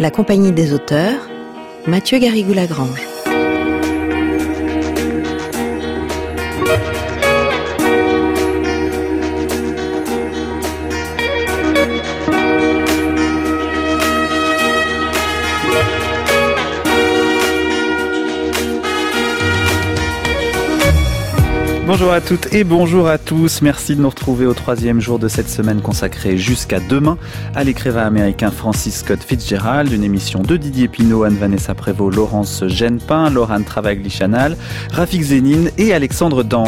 La Compagnie des auteurs, Mathieu Garrigou-Lagrange. Bonjour à toutes et bonjour à tous. Merci de nous retrouver au 3e jour de cette semaine consacrée jusqu'à demain à l'écrivain américain Francis Scott Fitzgerald, une émission de Didier Pinault, Anne-Vanessa Prévost, Laurence Genepin, Laurent Travagli-Chanal, Rafik Zénine et Alexandre Dang.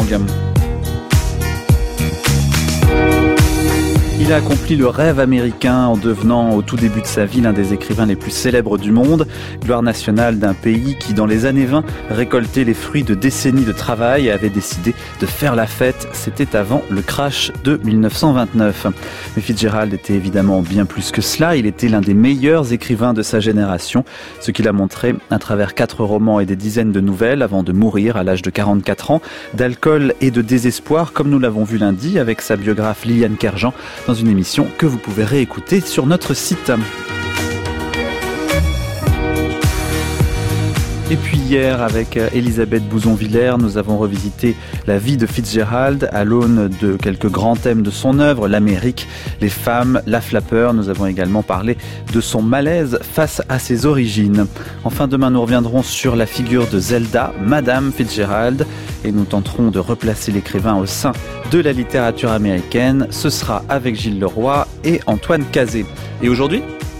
Il a accompli le rêve américain en devenant au tout début de sa vie l'un des écrivains les plus célèbres du monde, gloire nationale d'un pays qui dans les années 20 récoltait les fruits de décennies de travail et avait décidé de faire la fête. C'était avant le crash de 1929. Mais Fitzgerald était évidemment bien plus que cela, il était l'un des meilleurs écrivains de sa génération, ce qu'il a montré à travers 4 romans et des dizaines de nouvelles avant de mourir à l'âge de 44 ans, d'alcool et de désespoir comme nous l'avons vu lundi avec sa biographe Liliane Kerjean dans une émission que vous pouvez réécouter sur notre site. Et puis hier, avec Elisabeth Bouzon-Villers, nous avons revisité la vie de Fitzgerald à l'aune de quelques grands thèmes de son œuvre, l'Amérique, les femmes, la flappeur. Nous avons également parlé de son malaise face à ses origines. Enfin, demain, nous reviendrons sur la figure de Zelda, Madame Fitzgerald, et nous tenterons de replacer l'écrivain au sein de la littérature américaine. Ce sera avec Gilles Leroy et Antoine Cazet. Et aujourd'hui ?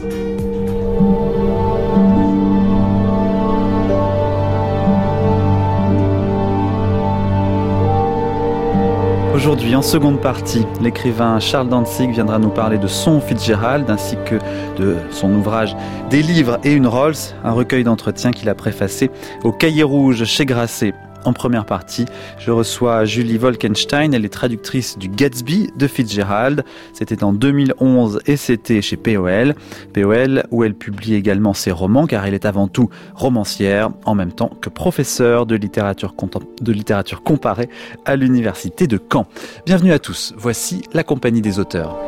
Aujourd'hui, en seconde partie, l'écrivain Charles Dantzig viendra nous parler de son Fitzgerald ainsi que de son ouvrage Des livres et une Rolls, un recueil d'entretiens qu'il a préfacé au Cahier rouge chez Grasset. En première partie, je reçois Julie Wolkenstein, elle est traductrice du Gatsby de Fitzgerald. C'était en 2011 et c'était chez POL. POL où elle publie également ses romans car elle est avant tout romancière en même temps que professeure de littérature comparée à l'université de Caen. Bienvenue à tous, voici la Compagnie des auteurs.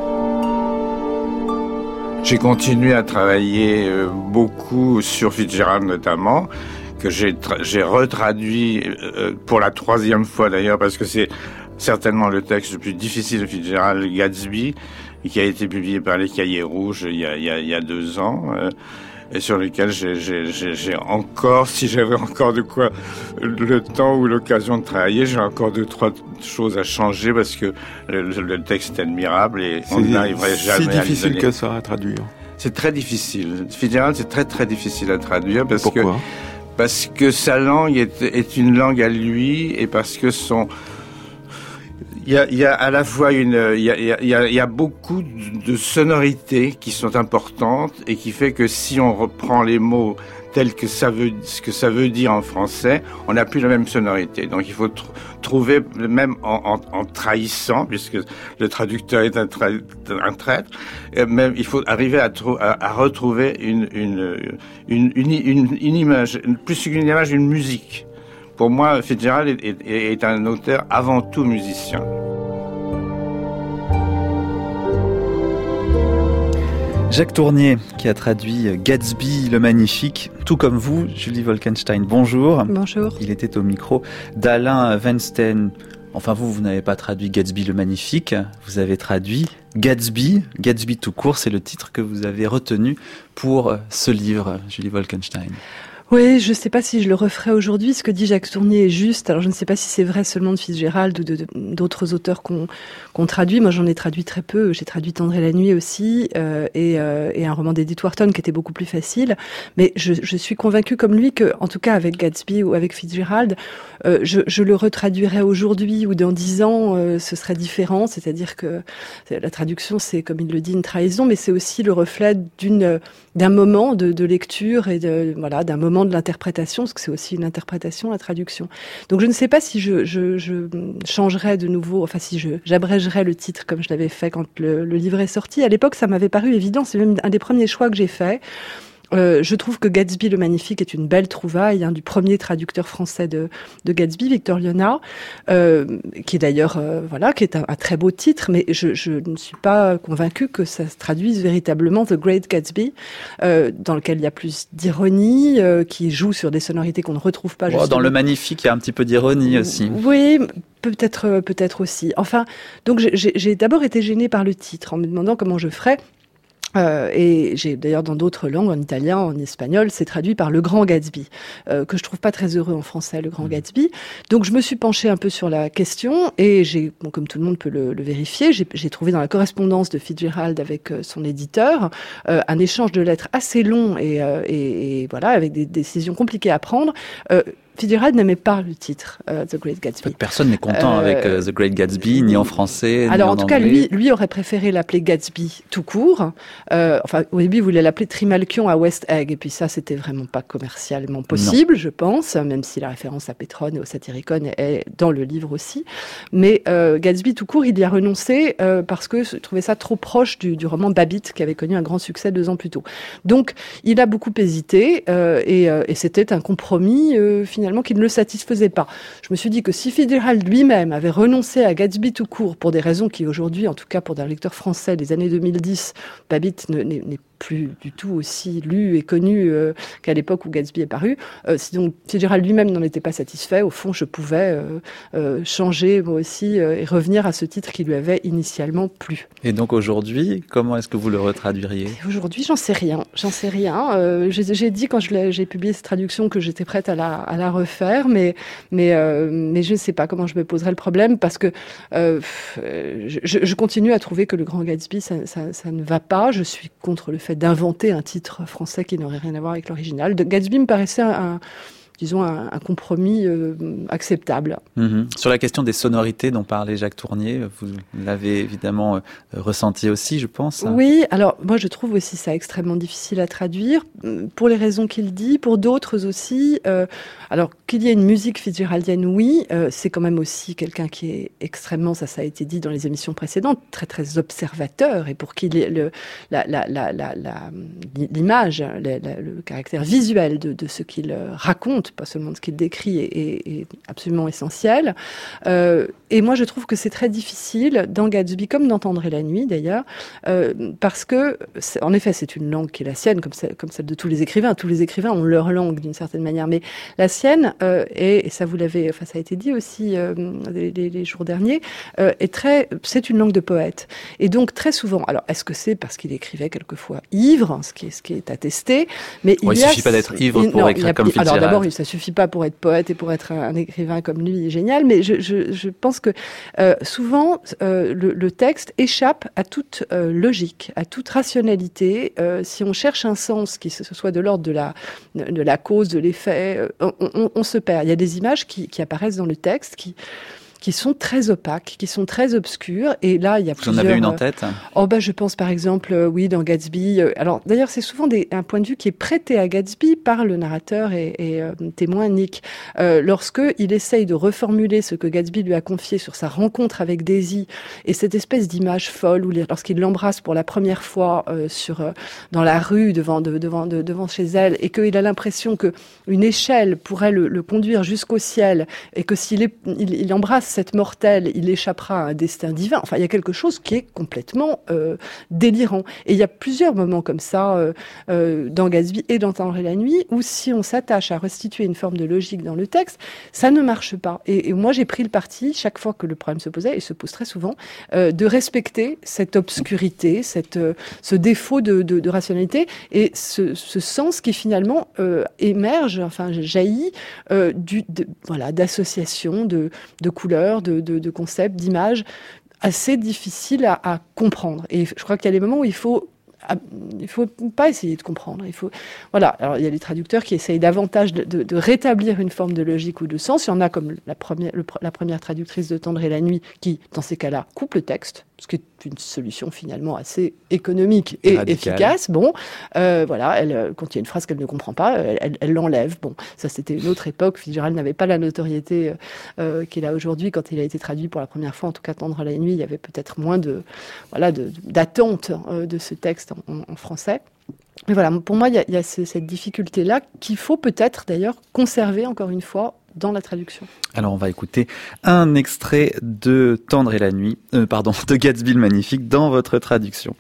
J'ai continué à travailler beaucoup sur Fitzgerald notamment, que j'ai retraduit pour la 3e fois d'ailleurs, parce que c'est certainement le texte le plus difficile de Fitzgerald, Gatsby, qui a été publié par les Cahiers rouges il y a 2 ans, et sur lequel j'ai encore, si j'avais encore de quoi le temps ou l'occasion de travailler, j'ai encore 2-3 choses à changer, parce que le texte est admirable et on n'arriverait jamais à le donner. C'est difficile que ça à traduire. C'est très difficile. Fitzgerald, c'est très très difficile à traduire, Pourquoi ? Parce que sa langue est une langue à lui, et parce que il y a à la fois il y a beaucoup de sonorités qui sont importantes et qui fait que si on reprend les mots tels que ce que ça veut dire en français, on n'a plus la même sonorité. Donc il faut trouver, même en trahissant, puisque le traducteur est un traître, même il faut arriver à retrouver une image, plus qu'une image, une musique. Pour moi, Fitzgerald est un auteur avant tout musicien. Jacques Tournier, qui a traduit Gatsby le Magnifique, tout comme vous, Julie Wolkenstein, bonjour. Bonjour. Il était au micro d'Alain Weinstein. Enfin, vous n'avez pas traduit Gatsby le Magnifique, vous avez traduit Gatsby tout court, c'est le titre que vous avez retenu pour ce livre, Julie Wolkenstein. Oui, je ne sais pas si je le referai aujourd'hui. Ce que dit Jacques Tournier est juste. Alors, je ne sais pas si c'est vrai seulement de Fitzgerald ou d'autres auteurs qu'on traduit. Moi, j'en ai traduit très peu. J'ai traduit Tendre et la nuit aussi, et un roman d'Edith Wharton qui était beaucoup plus facile. Mais je suis convaincue comme lui que, en tout cas, avec Gatsby ou avec Fitzgerald, je le retraduirais aujourd'hui ou dans 10 ans, ce serait différent. C'est-à-dire que la traduction, c'est, comme il le dit, une trahison, mais c'est aussi le reflet d'un moment de lecture et d'un moment de l'interprétation, parce que c'est aussi une interprétation, la traduction. Donc je ne sais pas si je changerais de nouveau, enfin si j'abrégerais le titre comme je l'avais fait quand le livre est sorti. À l'époque, ça m'avait paru évident, c'est même un des premiers choix que j'ai fait. Je trouve que Gatsby le Magnifique est une belle trouvaille du premier traducteur français de Gatsby, Victor Lionnat, qui est d'ailleurs qui est un très beau titre, mais je ne suis pas convaincue que ça se traduise véritablement The Great Gatsby, dans lequel il y a plus d'ironie, qui joue sur des sonorités qu'on ne retrouve pas. Dans le Magnifique, il y a un petit peu d'ironie aussi. Oui. Peut-être aussi. Enfin, donc j'ai d'abord été gênée par le titre, en me demandant comment je ferais. Et j'ai d'ailleurs dans d'autres langues, en italien, en espagnol, c'est traduit par Le Grand Gatsby, que je trouve pas très heureux en français, Le Grand Gatsby. Donc je me suis penchée un peu sur la question et comme tout le monde peut le vérifier, j'ai trouvé dans la correspondance de Fitzgerald avec son éditeur un échange de lettres assez long et voilà, avec des décisions compliquées à prendre. Fitzgerald n'aimait pas le titre The Great Gatsby. Personne n'est content avec The Great Gatsby, ni en français, ni en anglais. Alors en tout cas, lui aurait préféré l'appeler Gatsby tout court. Au début, il voulait l'appeler Trimalchion à West Egg, et puis ça, c'était vraiment pas commercialement possible, je pense, même si la référence à Pétrone et au Satyricon est dans le livre aussi. Mais Gatsby tout court, il y a renoncé parce que je trouvais ça trop proche du roman Babbitt, qui avait connu un grand succès 2 ans plus tôt. Donc, il a beaucoup hésité, et c'était un compromis finalement qui ne le satisfaisait pas. Je me suis dit que si Fitzgerald lui-même avait renoncé à Gatsby tout court pour des raisons qui aujourd'hui, en tout cas pour un lecteur français des années 2010, Babbitt n'est plus du tout aussi lu et connu qu'à l'époque où Gatsby est paru. Si donc Fitzgerald lui-même n'en était pas satisfait, au fond, je pouvais changer moi aussi et revenir à ce titre qui lui avait initialement plu. Et donc aujourd'hui, comment est-ce que vous le retraduiriez ? Aujourd'hui, j'en sais rien. J'ai dit quand j'ai publié cette traduction que j'étais prête à la refaire, mais je ne sais pas comment je me poserais le problème parce que je continue à trouver que Le Grand Gatsby, ça ne va pas. Je suis contre le fait d'inventer un titre français qui n'aurait rien à voir avec l'original. Gatsby me paraissait un compromis acceptable. Sur la question des sonorités dont parlait Jacques Tournier, vous l'avez évidemment ressenti aussi, je pense. Oui, alors moi je trouve aussi ça extrêmement difficile à traduire, pour les raisons qu'il dit, pour d'autres aussi. Alors qu'il y ait une musique fitzgeraldienne, oui, c'est quand même aussi quelqu'un qui est extrêmement, ça a été dit dans les émissions précédentes, très très observateur, et pour qui l'image, le caractère visuel de ce qu'il raconte, pas seulement de ce qu'il décrit, est absolument essentiel. Et moi, je trouve que c'est très difficile dans Gatsby, comme dans Tendre la nuit d'ailleurs, parce que, en effet, c'est une langue qui est la sienne, comme celle de tous les écrivains. Tous les écrivains ont leur langue d'une certaine manière, mais la sienne, et ça a été dit aussi les jours derniers, c'est une langue de poète. Et donc très souvent, alors est-ce que c'est parce qu'il écrivait quelquefois ivre, ce qui est attesté, mais il suffit pas d'être ivre pour écrire comme Fitzgerald. Alors d'abord, ça suffit pas pour être poète et pour être un écrivain comme lui, il est génial, mais je pense que souvent le texte échappe à toute logique, à toute rationalité. Si on cherche un sens qui ce soit de l'ordre de la cause, de l'effet, on se perd. Il y a des images qui apparaissent dans le texte qui sont très opaques, qui sont très obscures. Et là, il y a plusieurs... Vous en avez une en tête ? Je pense par exemple, oui, dans Gatsby. Alors, d'ailleurs, c'est souvent un point de vue qui est prêté à Gatsby par le narrateur et témoin Nick. Lorsque il essaye de reformuler ce que Gatsby lui a confié sur sa rencontre avec Daisy et cette espèce d'image folle où lorsqu'il l'embrasse pour la première fois dans la rue devant chez elle et qu'il a l'impression que une échelle pourrait le conduire jusqu'au ciel et que s'il embrasse cette mortelle, il échappera à un destin divin. Enfin, il y a quelque chose qui est complètement délirant. Et il y a plusieurs moments comme ça dans Gatsby et dans Tendre la nuit où si on s'attache à restituer une forme de logique dans le texte, ça ne marche pas. Et moi, j'ai pris le parti, chaque fois que le problème se posait, et se pose très souvent, de respecter cette obscurité, ce défaut de rationalité et ce sens qui finalement émerge, jaillit d'associations, de couleurs, de concepts, d'images assez difficiles à comprendre. Et je crois qu'il y a des moments où il faut pas essayer de comprendre. Alors, il y a les traducteurs qui essayent davantage de rétablir une forme de logique ou de sens. Il y en a comme la première traductrice de Tendre la nuit qui, dans ces cas-là, coupe le texte, ce qui est une solution finalement assez économique et efficace. Quand il y a une phrase qu'elle ne comprend pas, elle l'enlève. Ça c'était une autre époque. Fitzgerald n'avait pas la notoriété qu'il a aujourd'hui quand il a été traduit pour la première fois. En tout cas, Tendre la nuit, il y avait peut-être moins d'attente de ce texte en français. Mais voilà, pour moi, il y a cette difficulté-là qu'il faut peut-être d'ailleurs conserver encore une fois dans la traduction. Alors on va écouter un extrait de Tendre et la nuit, de Gatsby le Magnifique dans votre traduction.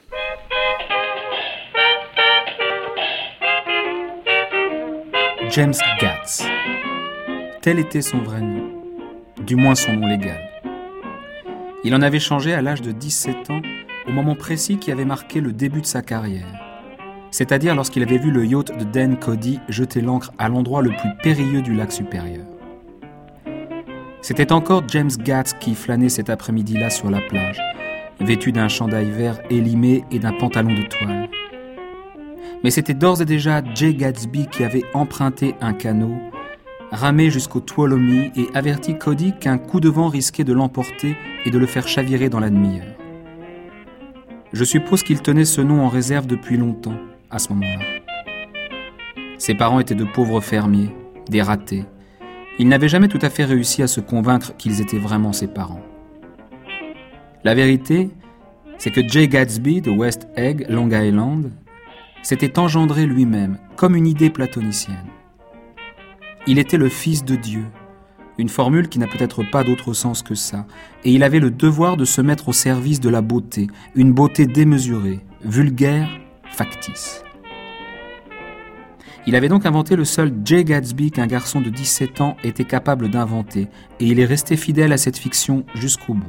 James Gatz. Tel était son vrai nom, du moins son nom légal. Il en avait changé à l'âge de 17 ans, au moment précis qui avait marqué le début de sa carrière. C'est-à-dire lorsqu'il avait vu le yacht de Dan Cody jeter l'ancre à l'endroit le plus périlleux du lac supérieur. C'était encore James Gatz qui flânait cet après-midi-là sur la plage, vêtu d'un chandail vert élimé et d'un pantalon de toile. Mais c'était d'ores et déjà Jay Gatsby qui avait emprunté un canot, ramé jusqu'au Tuolumne et averti Cody qu'un coup de vent risquait de l'emporter et de le faire chavirer dans la demi-heure. Je suppose qu'il tenait ce nom en réserve depuis longtemps, à ce moment-là. Ses parents étaient de pauvres fermiers, des ratés. Il n'avait jamais tout à fait réussi à se convaincre qu'ils étaient vraiment ses parents. La vérité, c'est que Jay Gatsby de West Egg, Long Island, s'était engendré lui-même, comme une idée platonicienne. Il était le fils de Dieu, une formule qui n'a peut-être pas d'autre sens que ça, et il avait le devoir de se mettre au service de la beauté, une beauté démesurée, vulgaire, factice. Il avait donc inventé le seul Jay Gatsby qu'un garçon de 17 ans était capable d'inventer, et il est resté fidèle à cette fiction jusqu'au bout.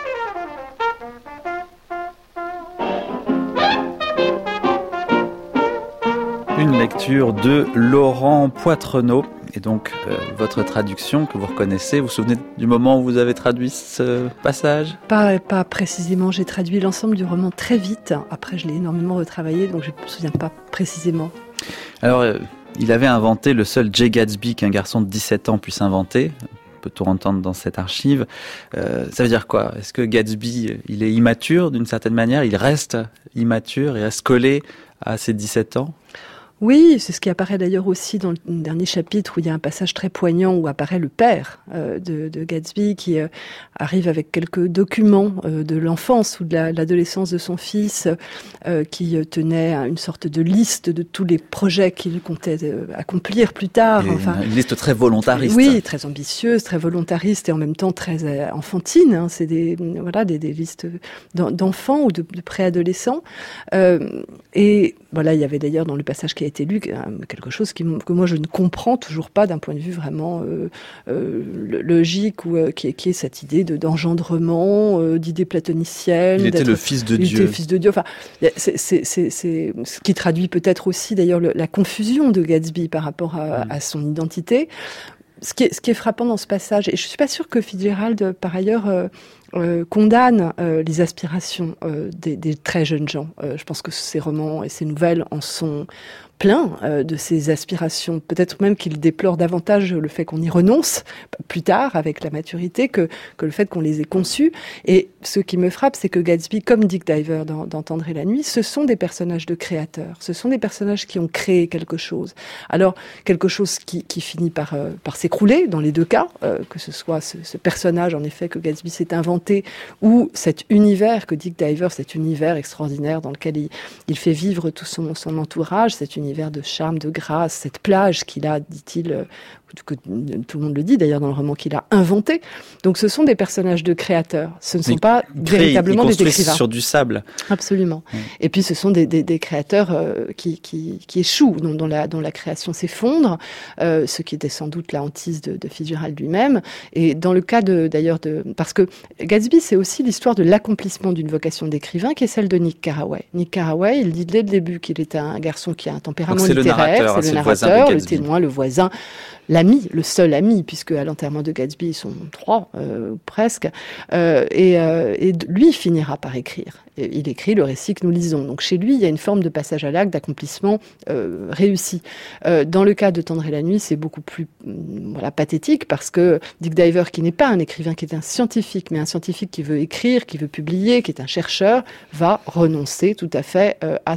Une lecture de Laurent Poitrenaud, et donc votre traduction que vous reconnaissez. Vous vous souvenez du moment où vous avez traduit ce passage ? Pas précisément, j'ai traduit l'ensemble du roman très vite. Après, je l'ai énormément retravaillé, donc je ne me souviens pas précisément. Alors, il avait inventé le seul Jay Gatsby qu'un garçon de 17 ans puisse inventer. On peut tout entendre dans cette archive. Ça veut dire quoi ? Est-ce que Gatsby, il est immature d'une certaine manière ? Il reste immature, il reste collé à ses 17 ans ? Oui, c'est ce qui apparaît d'ailleurs aussi dans le dernier chapitre où il y a un passage très poignant où apparaît le père de Gatsby qui arrive avec quelques documents de l'enfance ou de l'adolescence de son fils qui tenait une sorte de liste de tous les projets qu'il comptait accomplir plus tard. Une liste très volontariste. Oui, très ambitieuse, très volontariste et en même temps très enfantine. Hein. C'est des listes d'enfants ou de préadolescents. Et voilà, il y avait d'ailleurs dans le passage qui a été lu quelque chose que moi je ne comprends toujours pas d'un point de vue vraiment logique ou qui est cette idée d'engendrement, d'idée platonicienne. Il était le fils de Dieu. Il était le fils de Dieu. Enfin, c'est ce qui traduit peut-être aussi d'ailleurs la confusion de Gatsby par rapport à son identité. Ce qui est frappant dans ce passage, et je suis pas sûre que Fitzgerald, par ailleurs, condamne les aspirations des très jeunes gens. Je pense que ces romans et ces nouvelles en sont plein de ces aspirations. Peut-être même qu'il déplore davantage le fait qu'on y renonce plus tard avec la maturité que le fait qu'on les ait conçus. Et ce qui me frappe, c'est que Gatsby, comme Dick Diver dans Tendre et la nuit, ce sont des personnages de créateurs. Ce sont des personnages qui ont créé quelque chose. Alors, quelque chose qui finit par s'écrouler dans les deux cas, que ce soit ce personnage, en effet, que Gatsby s'est inventé, ou cet univers que Dick Diver, cet univers extraordinaire dans lequel il fait vivre tout son entourage, cet univers de charme, de grâce, cette plage qu'il a, dit-il, que tout le monde le dit d'ailleurs dans le roman, qu'il a inventé. Donc ce sont des personnages de créateurs. Ce ne sont pas véritablement des écrivains. Sur du sable. Absolument. Et puis ce sont des créateurs qui échouent, dont la création s'effondre, ce qui était sans doute la hantise de Fitzgerald lui-même. Et dans le cas parce que Gatsby, c'est aussi l'histoire de l'accomplissement d'une vocation d'écrivain qui est celle de Nick Carraway. Nick Carraway, il dit dès le début qu'il est un garçon qui a un tempérament littéraire, c'est le narrateur, le témoin, le voisin, l'ami, le seul ami, puisque à l'enterrement de Gatsby, ils sont 3, presque, et lui finira par écrire. Il écrit le récit que nous lisons. Donc chez lui, il y a une forme de passage à l'acte, d'accomplissement réussi. Dans le cas de Tendre et la nuit, c'est beaucoup plus pathétique, parce que Dick Diver, qui n'est pas un écrivain, qui est un scientifique, mais un scientifique qui veut écrire, qui veut publier, qui est un chercheur, va renoncer tout à fait à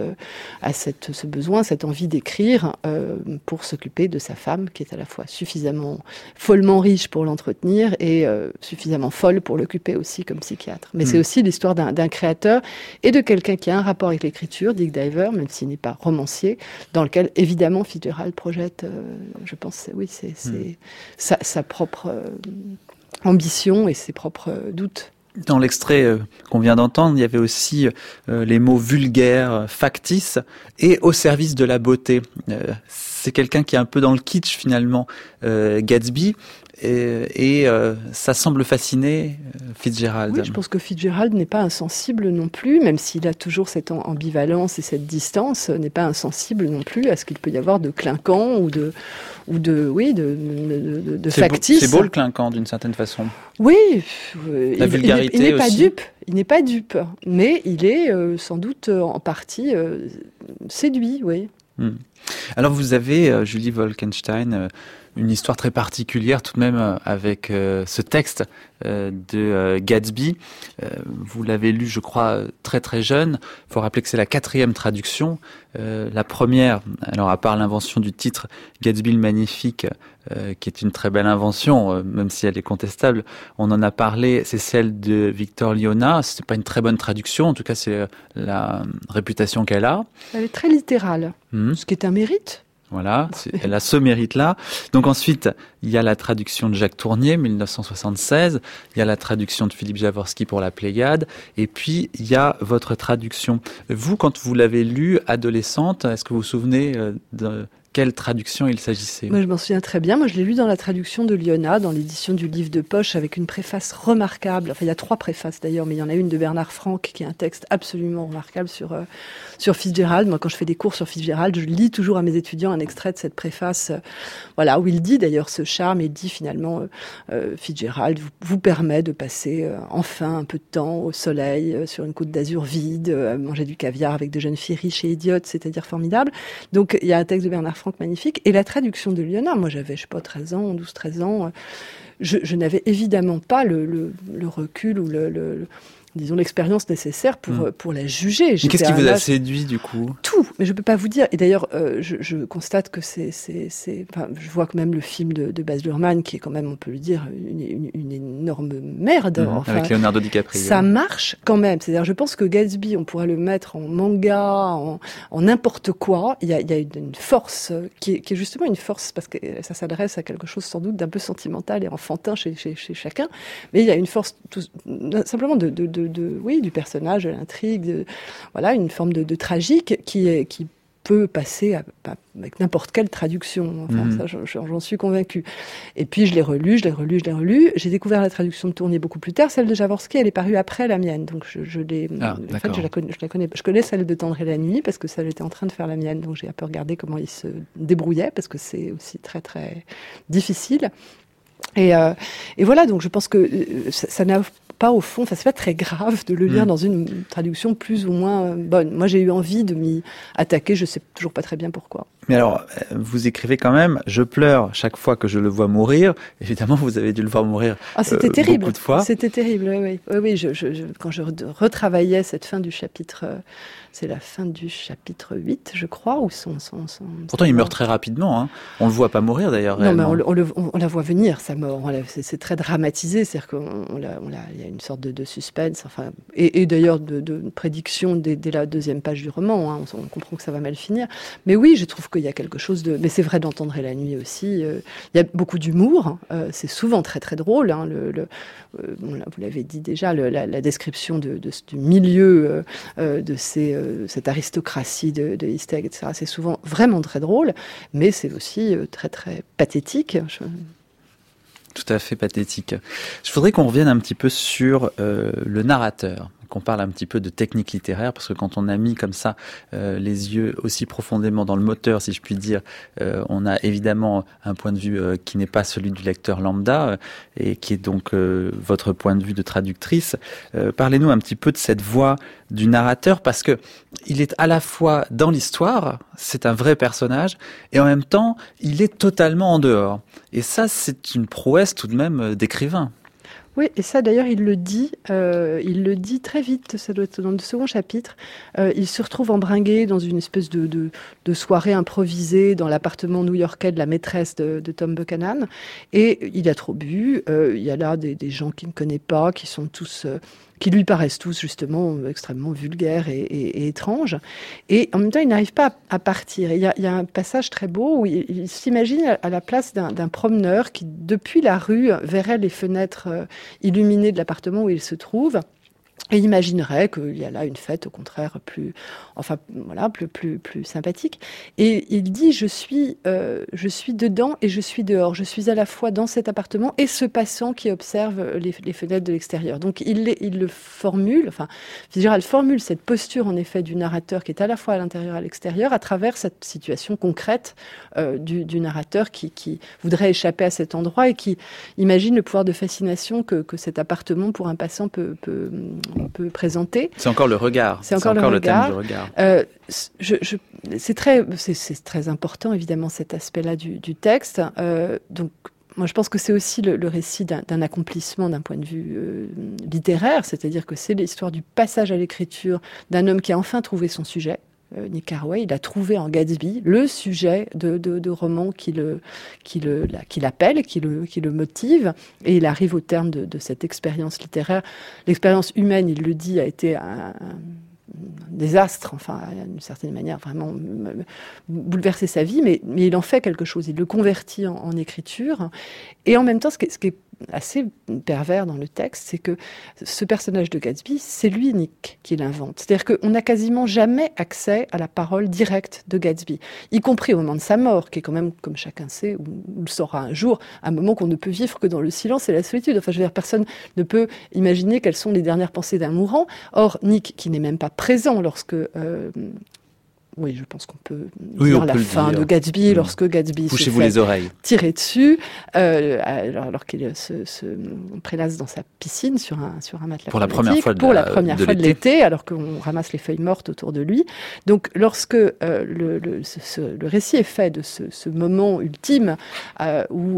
ce besoin, cette envie d'écrire pour s'occuper de sa femme, qui est à la fois suffisamment follement riche pour l'entretenir et suffisamment folle pour l'occuper aussi comme psychiatre. Mais c'est aussi l'histoire d'un créateur narrateur, et de quelqu'un qui a un rapport avec l'écriture, Dick Diver, même s'il n'est pas romancier, dans lequel évidemment Fitzgerald projette, je pense, c'est sa propre ambition et ses propres doutes. Dans l'extrait qu'on vient d'entendre, il y avait aussi les mots vulgaires, factices et au service de la beauté. C'est quelqu'un qui est un peu dans le kitsch finalement, Gatsby, et ça semble fasciner Fitzgerald. Oui, je pense que Fitzgerald n'est pas insensible non plus, même s'il a toujours cette ambivalence et cette distance, n'est pas insensible non plus à ce qu'il peut y avoir de clinquant ou de factice. C'est beau le clinquant d'une certaine façon. Oui, la vulgarité il n'est aussi. Il n'est pas dupe, mais il est sans doute en partie séduit, oui. Alors vous avez, Julie Wolkenstein, une histoire très particulière tout de même avec ce texte de Gatsby. Vous l'avez lu, je crois, très très jeune. Il faut rappeler que c'est la 4e traduction. La première, alors à part l'invention du titre Gatsby le Magnifique, qui est une très belle invention, même si elle est contestable, on en a parlé, c'est celle de Victor Liona. C'est pas une très bonne traduction, en tout cas c'est la réputation qu'elle a. Elle est très littérale, ce qui est un mérite. Voilà, elle a ce mérite-là. Donc ensuite, il y a la traduction de Jacques Tournier, 1976. Il y a la traduction de Philippe Jaworski pour la Pléiade. Et puis, il y a votre traduction. Vous, quand vous l'avez lu, adolescente, est-ce que vous vous souvenez de quelle traduction il s'agissait ? Moi, je m'en souviens très bien. Moi, je l'ai lu dans la traduction de Liona, dans l'édition du livre de poche, avec une préface remarquable. Enfin, il y a 3 préfaces d'ailleurs, mais il y en a une de Bernard Franck, qui est un texte absolument remarquable sur Fitzgerald. Moi, quand je fais des cours sur Fitzgerald, je lis toujours à mes étudiants un extrait de cette préface, voilà, où il dit d'ailleurs ce charme, et il dit finalement, Fitzgerald vous permet de passer enfin un peu de temps au soleil, sur une côte d'Azur vide, à manger du caviar avec de jeunes filles riches et idiotes, c'est-à-dire formidable. Donc, il y a un texte de Bernard Franck magnifique. Et la traduction de Liona, moi j'avais, 13 ans, 12-13 ans, je n'avais évidemment pas le recul ou disons l'expérience nécessaire pour la juger. Mais qu'est-ce qui vous a séduit du coup ? Tout, mais je peux pas vous dire. Et d'ailleurs, je constate que enfin, je vois que même le film de Baz Luhrmann, qui est quand même, on peut le dire, une énorme merde. Enfin, avec Leonardo DiCaprio. Ça marche quand même. C'est-à-dire, je pense que Gatsby, on pourrait le mettre en manga, en n'importe quoi. Il y a une force qui est justement une force parce que ça s'adresse à quelque chose sans doute d'un peu sentimental et enfantin chez chacun. Mais il y a une force simplement du personnage, de l'intrigue, voilà, une forme de tragique qui peut passer avec n'importe quelle traduction. Enfin, ça, j'en suis convaincue. Et puis, je l'ai relu. J'ai découvert la traduction de Tournier beaucoup plus tard. Celle de Jaworski, elle est parue après la mienne. Donc, je connais celle de Tendre et la nuit, parce que ça, j'étais en train de faire la mienne. Donc, j'ai un peu regardé comment il se débrouillait, parce que c'est aussi très, très difficile. Et voilà, donc je pense que ça n'a pas au fond, enfin c'est pas très grave de le lire dans une traduction plus ou moins bonne. Moi j'ai eu envie de m'y attaquer, je sais toujours pas très bien pourquoi. Mais alors, vous écrivez quand même « Je pleure chaque fois que je le vois mourir ». Évidemment, vous avez dû le voir mourir c'était terrible. Beaucoup de fois. C'était terrible, oui. Quand je retravaillais cette fin du chapitre... c'est la fin du chapitre 8, je crois, où Pourtant, il meurt très rapidement. Hein. On le voit pas mourir, d'ailleurs. Non, réellement. mais on la voit venir, sa mort. C'est très dramatisé. C'est-à-dire qu'il y a une sorte de suspense. Enfin, et d'ailleurs, de prédiction dès la 2e page du roman. Hein. On comprend que ça va mal finir. Mais oui, je trouve qu'il y a quelque chose de... Mais c'est vrai d'Entendre la nuit aussi. Il y a beaucoup d'humour. C'est souvent très, très drôle. Hein. Vous l'avez dit déjà, la description du milieu de cette aristocratie de East Egg, etc. C'est souvent vraiment très drôle, mais c'est aussi très, très pathétique. Tout à fait pathétique. Je voudrais qu'on revienne un petit peu sur le narrateur, qu'on parle un petit peu de technique littéraire, parce que quand on a mis comme ça les yeux aussi profondément dans le moteur, si je puis dire, on a évidemment un point de vue qui n'est pas celui du lecteur lambda, et qui est donc votre point de vue de traductrice. Parlez-nous un petit peu de cette voix du narrateur, parce que il est à la fois dans l'histoire, c'est un vrai personnage, et en même temps, il est totalement en dehors. Et ça, c'est une prouesse tout de même d'écrivain. Oui, et ça d'ailleurs il le dit très vite, ça doit être dans le second chapitre. Il se retrouve embringué dans une espèce de soirée improvisée dans l'appartement new-yorkais de la maîtresse de Tom Buchanan, et il a trop bu, il y a là des gens qu'il ne connaît pas, qui sont tous... qui lui paraissent tous justement extrêmement vulgaires et étranges. Et en même temps, il n'arrive pas à partir. Il y a un passage très beau où il s'imagine à la place d'un promeneur qui, depuis la rue, verrait les fenêtres illuminées de l'appartement où il se trouve. Et imaginerait qu'il y a là une fête, au contraire, plus sympathique. Et il dit, je suis dedans et je suis dehors. Je suis à la fois dans cet appartement et ce passant qui observe les fenêtres de l'extérieur. Donc il le formule, Fitzgerald formule cette posture, en effet, du narrateur qui est à la fois à l'intérieur et à l'extérieur, à travers cette situation concrète du narrateur qui voudrait échapper à cet endroit et qui imagine le pouvoir de fascination que cet appartement, pour un passant, peut présenter. C'est encore le regard. C'est encore le thème du regard. C'est très important, évidemment, cet aspect-là du texte. Donc, moi, je pense que c'est aussi le récit d'un accomplissement d'un point de vue littéraire, c'est-à-dire que c'est l'histoire du passage à l'écriture d'un homme qui a enfin trouvé son sujet. Nick Carraway, il a trouvé en Gatsby le sujet de roman qui l'appelle, qui le motive, et il arrive au terme de cette expérience littéraire. L'expérience humaine, il le dit, a été un désastre, d'une certaine manière, vraiment bouleverser sa vie, mais il en fait quelque chose, il le convertit en écriture. Et en même temps, ce qui est assez pervers dans le texte, c'est que ce personnage de Gatsby, c'est lui, Nick, qui l'invente. C'est-à-dire qu'on n'a quasiment jamais accès à la parole directe de Gatsby, y compris au moment de sa mort, qui est quand même, comme chacun sait, ou le saura un jour, un moment qu'on ne peut vivre que dans le silence et la solitude. Personne ne peut imaginer quelles sont les dernières pensées d'un mourant. Or, Nick, qui n'est même pas présent lorsque... oui, je pense qu'on peut dire la fin de Gatsby, lorsque Gatsby se fait tirer dessus, alors qu'il se prélasse dans sa piscine sur un matelas pour la première fois de l'été, alors qu'on ramasse les feuilles mortes autour de lui. Donc, lorsque le récit est fait de ce moment ultime où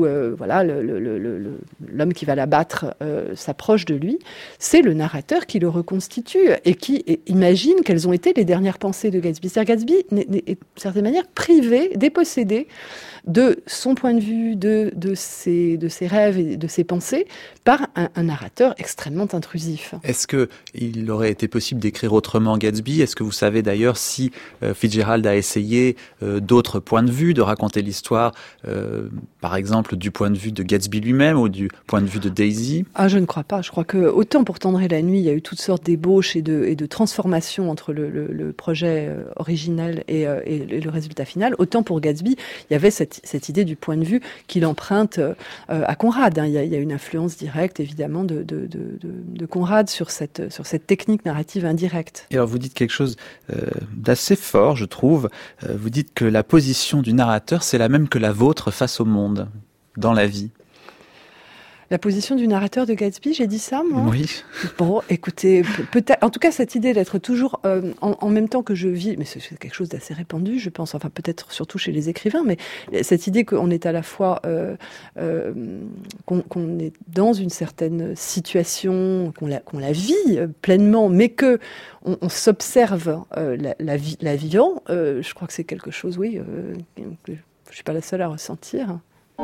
l'homme qui va l'abattre s'approche de lui, c'est le narrateur qui le reconstitue et qui imagine quelles ont été les dernières pensées de Gatsby. C'est-à-dire Gatsby est d'une certaine manière privé, dépossédé de son point de vue, de ses rêves et de ses pensées par un narrateur extrêmement intrusif. Est-ce qu'il aurait été possible d'écrire autrement Gatsby ? Est-ce que vous savez d'ailleurs si Fitzgerald a essayé d'autres points de vue, de raconter l'histoire, par exemple du point de vue de Gatsby lui-même ou du point de vue de Daisy ? Je ne crois pas. Je crois que autant pour Tendre et la nuit, il y a eu toutes sortes d'ébauches et de transformations entre le projet original et le résultat final, autant pour Gatsby, il y avait cette idée du point de vue qu'il emprunte à Conrad. Il y a une influence directe, évidemment, de Conrad sur cette technique narrative indirecte. Et alors, vous dites quelque chose d'assez fort, je trouve. Vous dites que la position du narrateur, c'est la même que la vôtre face au monde, dans la vie. La position du narrateur de Gatsby, j'ai dit ça, moi ? Oui. Bon, écoutez, peut-être, en tout cas, cette idée d'être toujours en même temps que je vis, mais c'est quelque chose d'assez répandu, je pense, peut-être surtout chez les écrivains, mais cette idée qu'on est à la fois, qu'on est dans une certaine situation, qu'on la vit pleinement, mais que on s'observe la vivant, je crois que c'est quelque chose, oui, que je suis pas la seule à ressentir.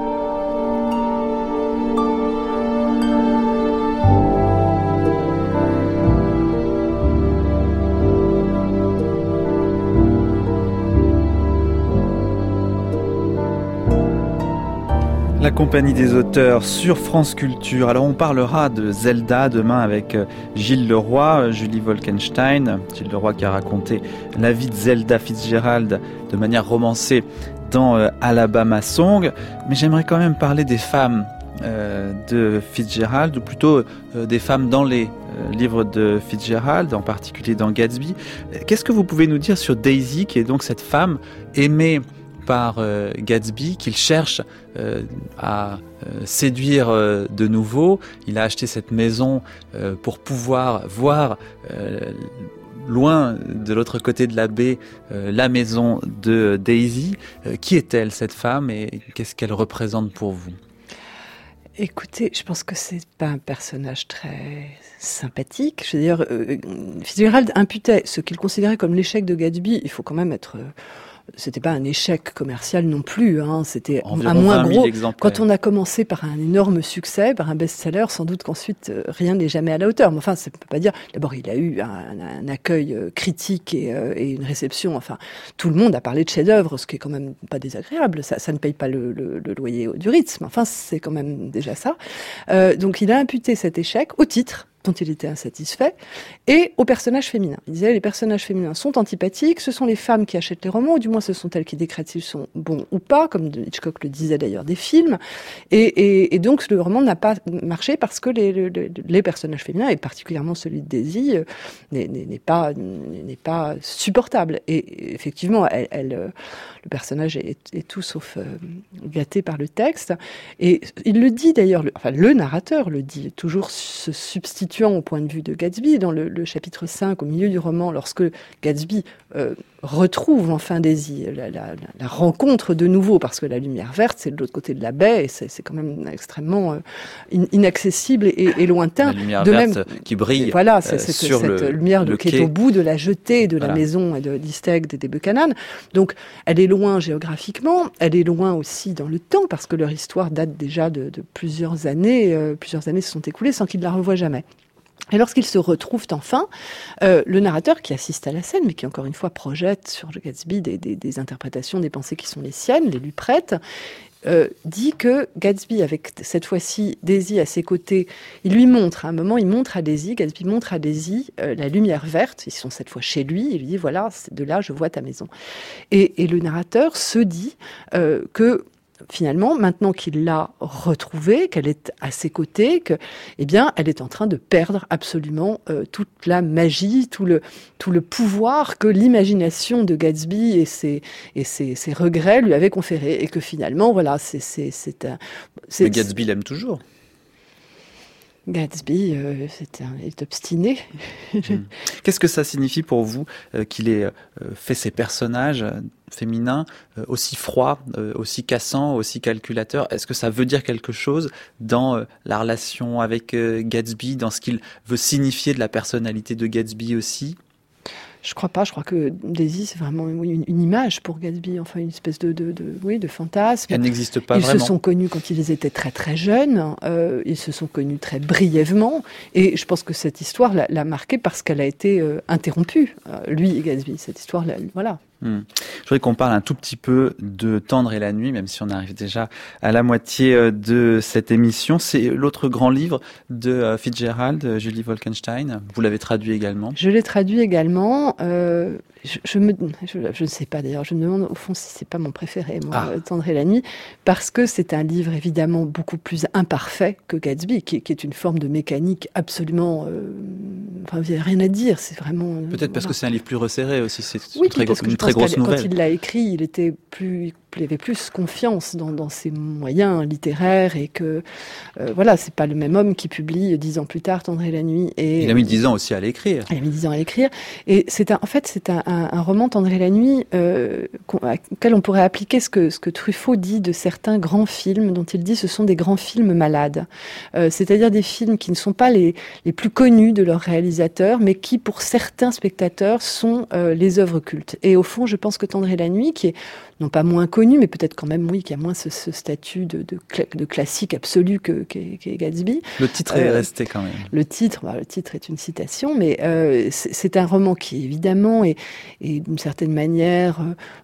La compagnie des auteurs sur France Culture. Alors on parlera de Zelda demain avec Gilles Leroy, Julie Wolkenstein. Gilles Leroy qui a raconté la vie de Zelda Fitzgerald de manière romancée dans Alabama Song. Mais j'aimerais quand même parler des femmes de Fitzgerald, ou plutôt des femmes dans les livres de Fitzgerald, en particulier dans Gatsby. Qu'est-ce que vous pouvez nous dire sur Daisy, qui est donc cette femme aimée par Gatsby, qu'il cherche à séduire de nouveau. Il a acheté cette maison pour pouvoir voir loin de l'autre côté de la baie la maison de Daisy. Qui est-elle, cette femme, et qu'est-ce qu'elle représente pour vous ? Écoutez, je pense que c'est pas un personnage très sympathique. Je veux dire, Fitzgerald imputait ce qu'il considérait comme l'échec de Gatsby. Il faut quand même être... C'était pas un échec commercial non plus, hein. C'était un moins gros. Quand on a commencé par un énorme succès, par un best-seller, sans doute qu'ensuite rien n'est jamais à la hauteur. Mais enfin, ça peut pas dire. D'abord, il a eu un accueil critique et une réception. Enfin, tout le monde a parlé de chef-d'œuvre, ce qui est quand même pas désagréable. Ça ne paye pas le loyer du Ritz, mais enfin, c'est quand même déjà ça. Donc, il a imputé cet échec au titre dont il était insatisfait, et aux personnages féminins. Il disait, les personnages féminins sont antipathiques, ce sont les femmes qui achètent les romans, ou du moins ce sont elles qui décrètent s'ils sont bons ou pas, comme Hitchcock le disait d'ailleurs des films, et donc le roman n'a pas marché parce que les personnages féminins, et particulièrement celui de Daisy, n'est pas supportable. Et effectivement, le personnage est tout sauf gâté par le texte, et il le dit d'ailleurs, le narrateur le dit, toujours se substituant au point de vue de Gatsby, dans le chapitre 5, au milieu du roman, lorsque Gatsby retrouve enfin Daisy, la rencontre de nouveau, parce que la lumière verte, c'est de l'autre côté de la baie, et c'est quand même extrêmement inaccessible et lointain. La lumière verte qui brille voilà, sur cette lumière qui est au bout de la jetée de la maison d'East Egg des Buchanan. Donc, elle est loin géographiquement, elle est loin aussi dans le temps, parce que leur histoire date déjà de plusieurs années. Plusieurs années se sont écoulées sans qu'ils la revoient jamais. Et lorsqu'ils se retrouvent enfin, le narrateur qui assiste à la scène, mais qui encore une fois projette sur Gatsby des interprétations, des pensées qui sont les siennes, les lui prête, dit que Gatsby, avec cette fois-ci Daisy à ses côtés, il lui montre, à un moment, Gatsby montre à Daisy la lumière verte, ils sont cette fois chez lui, il lui dit, voilà, de là, je vois ta maison. Et le narrateur se dit que finalement, maintenant qu'il l'a retrouvée, qu'elle est à ses côtés, elle est en train de perdre absolument toute la magie, tout le pouvoir que l'imagination de Gatsby et ses regrets lui avaient conféré, et que finalement, voilà, Mais Gatsby l'aime toujours. Gatsby est obstiné. Qu'est-ce que ça signifie pour vous qu'il ait fait ces personnages féminins aussi froids, aussi cassants, aussi calculateurs? Est-ce que ça veut dire quelque chose dans la relation avec Gatsby, dans ce qu'il veut signifier de la personnalité de Gatsby aussi? Je crois pas. Je crois que Daisy, c'est vraiment une image pour Gatsby, enfin une espèce de fantasme. Elle n'existe pas vraiment. Ils se sont connus quand ils étaient très très jeunes. Ils se sont connus très brièvement. Et je pense que cette histoire l'a marqué parce qu'elle a été interrompue, lui et Gatsby. Cette histoire, voilà. Je voudrais qu'on parle un tout petit peu de Tendre et la nuit, même si on arrive déjà à la moitié de cette émission. C'est l'autre grand livre de Fitzgerald, Julie Wolkenstein. Vous l'avez traduit également. Je l'ai traduit également. Je ne sais pas d'ailleurs, je me demande au fond si c'est pas mon préféré, Tendre et la nuit, parce que c'est un livre évidemment beaucoup plus imparfait que Gatsby, qui est une forme de mécanique absolument... vous n'avez rien à dire, c'est vraiment... Peut-être parce que c'est un livre plus resserré aussi, c'est une très grosse nouvelle. Quand il l'a écrit, il avait plus confiance dans ses moyens littéraires, et que c'est pas le même homme qui publie 10 ans plus tard Tendre et la nuit. Et il a mis 10 ans aussi à l'écrire. Il a mis 10 ans à l'écrire, et c'est un roman Tendre et la nuit auquel on pourrait appliquer ce que Truffaut dit de certains grands films, dont il dit ce sont des grands films malades, c'est-à-dire des films qui ne sont pas les plus connus de leurs réalisateurs, mais qui pour certains spectateurs sont les œuvres cultes. Et au fond, je pense que Tendre et la nuit, qui est non pas moins connu, mais peut-être quand même, qui a moins ce statut de classique absolu qu'est Gatsby. Le titre est resté quand même. Le titre est une citation, mais c'est un roman qui, évidemment, est d'une certaine manière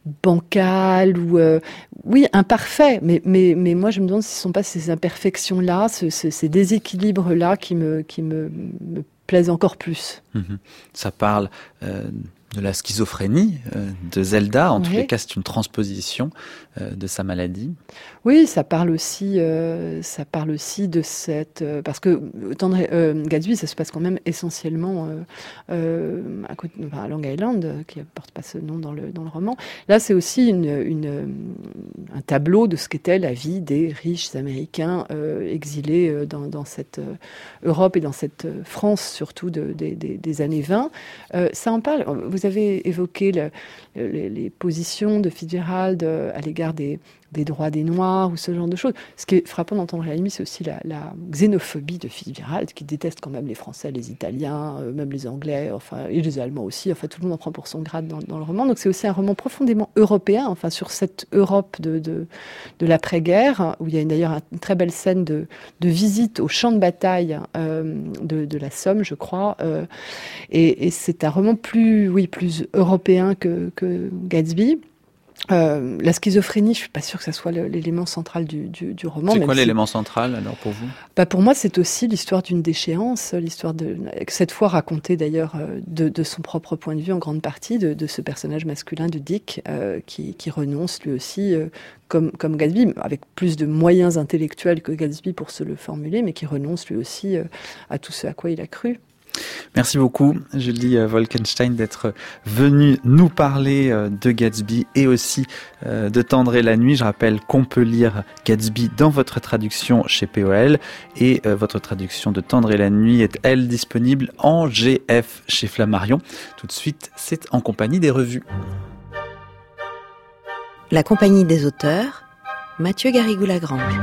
bancal ou, imparfait. Mais moi, je me demande si ce ne sont pas ces imperfections-là, ces déséquilibres-là qui me plaisent encore plus. Ça parle... de la schizophrénie de Zelda. En tous les cas, c'est une transposition de sa maladie. Oui, ça parle aussi de cette... parce que Gatsby, ça se passe quand même essentiellement à Long Island, qui ne porte pas ce nom dans le roman. Là, c'est aussi un tableau de ce qu'était la vie des riches Américains exilés dans cette Europe et dans cette France, surtout des années 20. Ça en parle... Vous avez évoqué les positions de Fitzgerald à l'égard des des droits des Noirs ou ce genre de choses. Ce qui est frappant dans Tendre la nuit, c'est aussi la xénophobie de Fitzgerald, qui déteste quand même les Français, les Italiens, même les Anglais, et les Allemands aussi. Tu le monde en prend pour son grade dans le roman. Donc c'est aussi un roman profondément européen, sur cette Europe de l'après-guerre, où il y a d'ailleurs une très belle scène de visite au champ de bataille de la Somme, je crois. Et c'est un roman plus européen que Gatsby. La schizophrénie, je suis pas sûre que ça soit l'élément central du roman. C'est quoi l'élément central alors pour vous ? Pour moi, c'est aussi l'histoire d'une déchéance, l'histoire cette fois racontée d'ailleurs de son propre point de vue en grande partie, de ce personnage masculin de Dick qui renonce lui aussi, comme Gatsby, avec plus de moyens intellectuels que Gatsby pour se le formuler, mais qui renonce lui aussi à tout ce à quoi il a cru. Merci beaucoup, Julie Wolkenstein, d'être venue nous parler de Gatsby et aussi de Tendre la nuit. Je rappelle qu'on peut lire Gatsby dans votre traduction chez POL et votre traduction de Tendre la nuit est, elle, disponible en GF chez Flammarion. Tout de suite, c'est en compagnie des revues. La compagnie des auteurs, Mathieu Garrigou-Lagrange.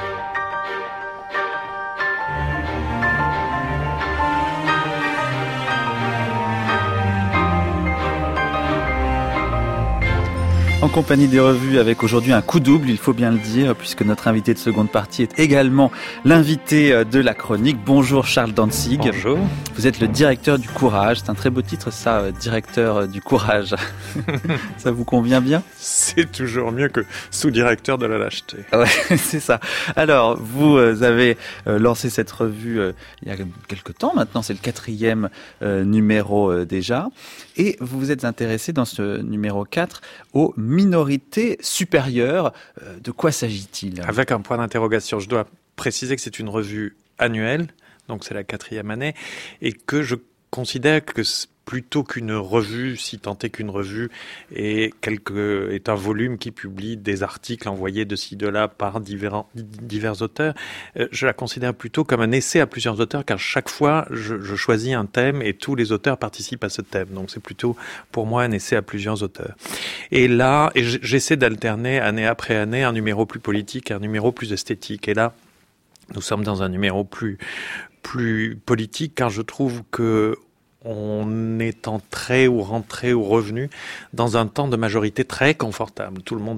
En compagnie des revues avec aujourd'hui un coup double, il faut bien le dire, puisque notre invité de seconde partie est également l'invité de la chronique. Bonjour Charles Dantzig. Bonjour. Vous êtes le directeur du Courage. C'est un très beau titre ça, directeur du Courage. Ça vous convient bien ? C'est toujours mieux que sous-directeur de la lâcheté. Ouais, c'est ça. Alors, vous avez lancé cette revue il y a quelques temps maintenant, c'est le 4e numéro déjà. Et vous vous êtes intéressé dans ce numéro 4 aux minorités supérieures. De quoi s'agit-il ? Avec un point d'interrogation. Je dois préciser que c'est une revue annuelle, donc c'est la 4e année, et que je considère que plutôt qu'une revue, si tant est qu'une revue est un volume qui publie des articles envoyés de ci de là par divers auteurs, je la considère plutôt comme un essai à plusieurs auteurs, car chaque fois je choisis un thème et tous les auteurs participent à ce thème. Donc c'est plutôt pour moi un essai à plusieurs auteurs. Et là, j'essaie d'alterner année après année un numéro plus politique et un numéro plus esthétique. Et là, nous sommes dans un numéro plus politique, car je trouve que on est entré ou rentré ou revenu dans un temps de majorité très confortable. Tout le monde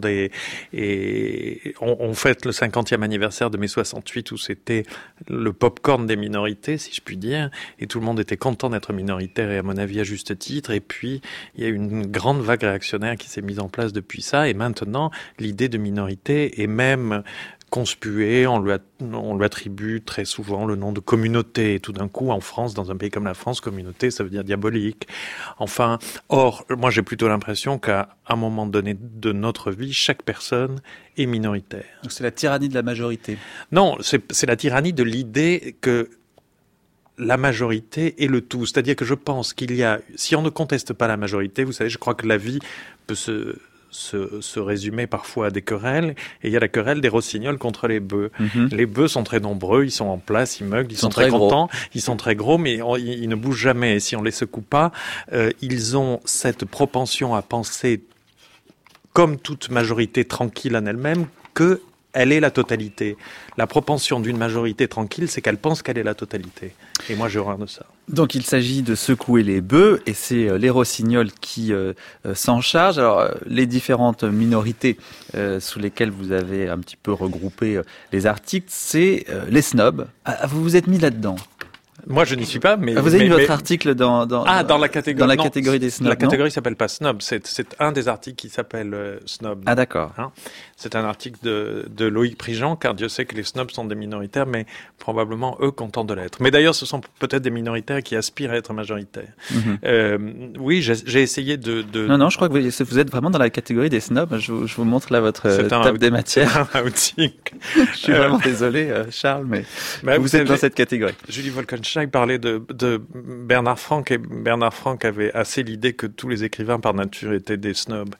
on fête le 50e anniversaire de mai 68 où c'était le pop-corn des minorités, si je puis dire, et tout le monde était content d'être minoritaire et à mon avis à juste titre. Et puis, il y a une grande vague réactionnaire qui s'est mise en place depuis ça. Et maintenant, l'idée de minorité est même conspué, on lui attribue très souvent le nom de communauté. Et tout d'un coup, en France, dans un pays comme la France, communauté, ça veut dire diabolique. Enfin, or, moi j'ai plutôt l'impression qu'à un moment donné de notre vie, chaque personne est minoritaire. Donc c'est la tyrannie de la majorité. Non, c'est la tyrannie de l'idée que la majorité est le tout. C'est-à-dire que je pense si on ne conteste pas la majorité, vous savez, je crois que la vie peut se résumer parfois à des querelles, et il y a la querelle des rossignols contre les bœufs. Mm-hmm. Les bœufs sont très nombreux, ils sont en place, ils meuglent, ils sont très contents, ils sont très gros, mais ils ne bougent jamais. Et si on les secoue pas, ils ont cette propension à penser, comme toute majorité tranquille en elle-même, que elle est la totalité. La propension d'une majorité tranquille, c'est qu'elle pense qu'elle est la totalité. Et moi, j'ai horreur de ça. Donc, il s'agit de secouer les bœufs, et c'est les rossignols qui s'en chargent. Alors, les différentes minorités sous lesquelles vous avez un petit peu regroupé les articles, c'est les snobs. Vous vous êtes mis là-dedans ? Moi, je n'y suis pas, mais... Vous avez mis votre article dans la catégorie, dans la catégorie des snobs. La catégorie s'appelle pas snob, c'est un des articles qui s'appelle snob. Ah, d'accord. C'est un article de Loïc Prigent, car Dieu sait que les snobs sont des minoritaires, mais probablement eux contents de l'être. Mais d'ailleurs, ce sont peut-être des minoritaires qui aspirent à être majoritaires. Mm-hmm. Oui, j'ai essayé de... Non, je crois que vous êtes vraiment dans la catégorie des snobs. Je vous montre là votre table des matières. C'est un outil. Je suis vraiment désolé, Charles, mais vous êtes dans cette catégorie. Julie Wolkenstein parlait de Bernard Franck, et Bernard Franck avait assez l'idée que tous les écrivains par nature étaient des snobs.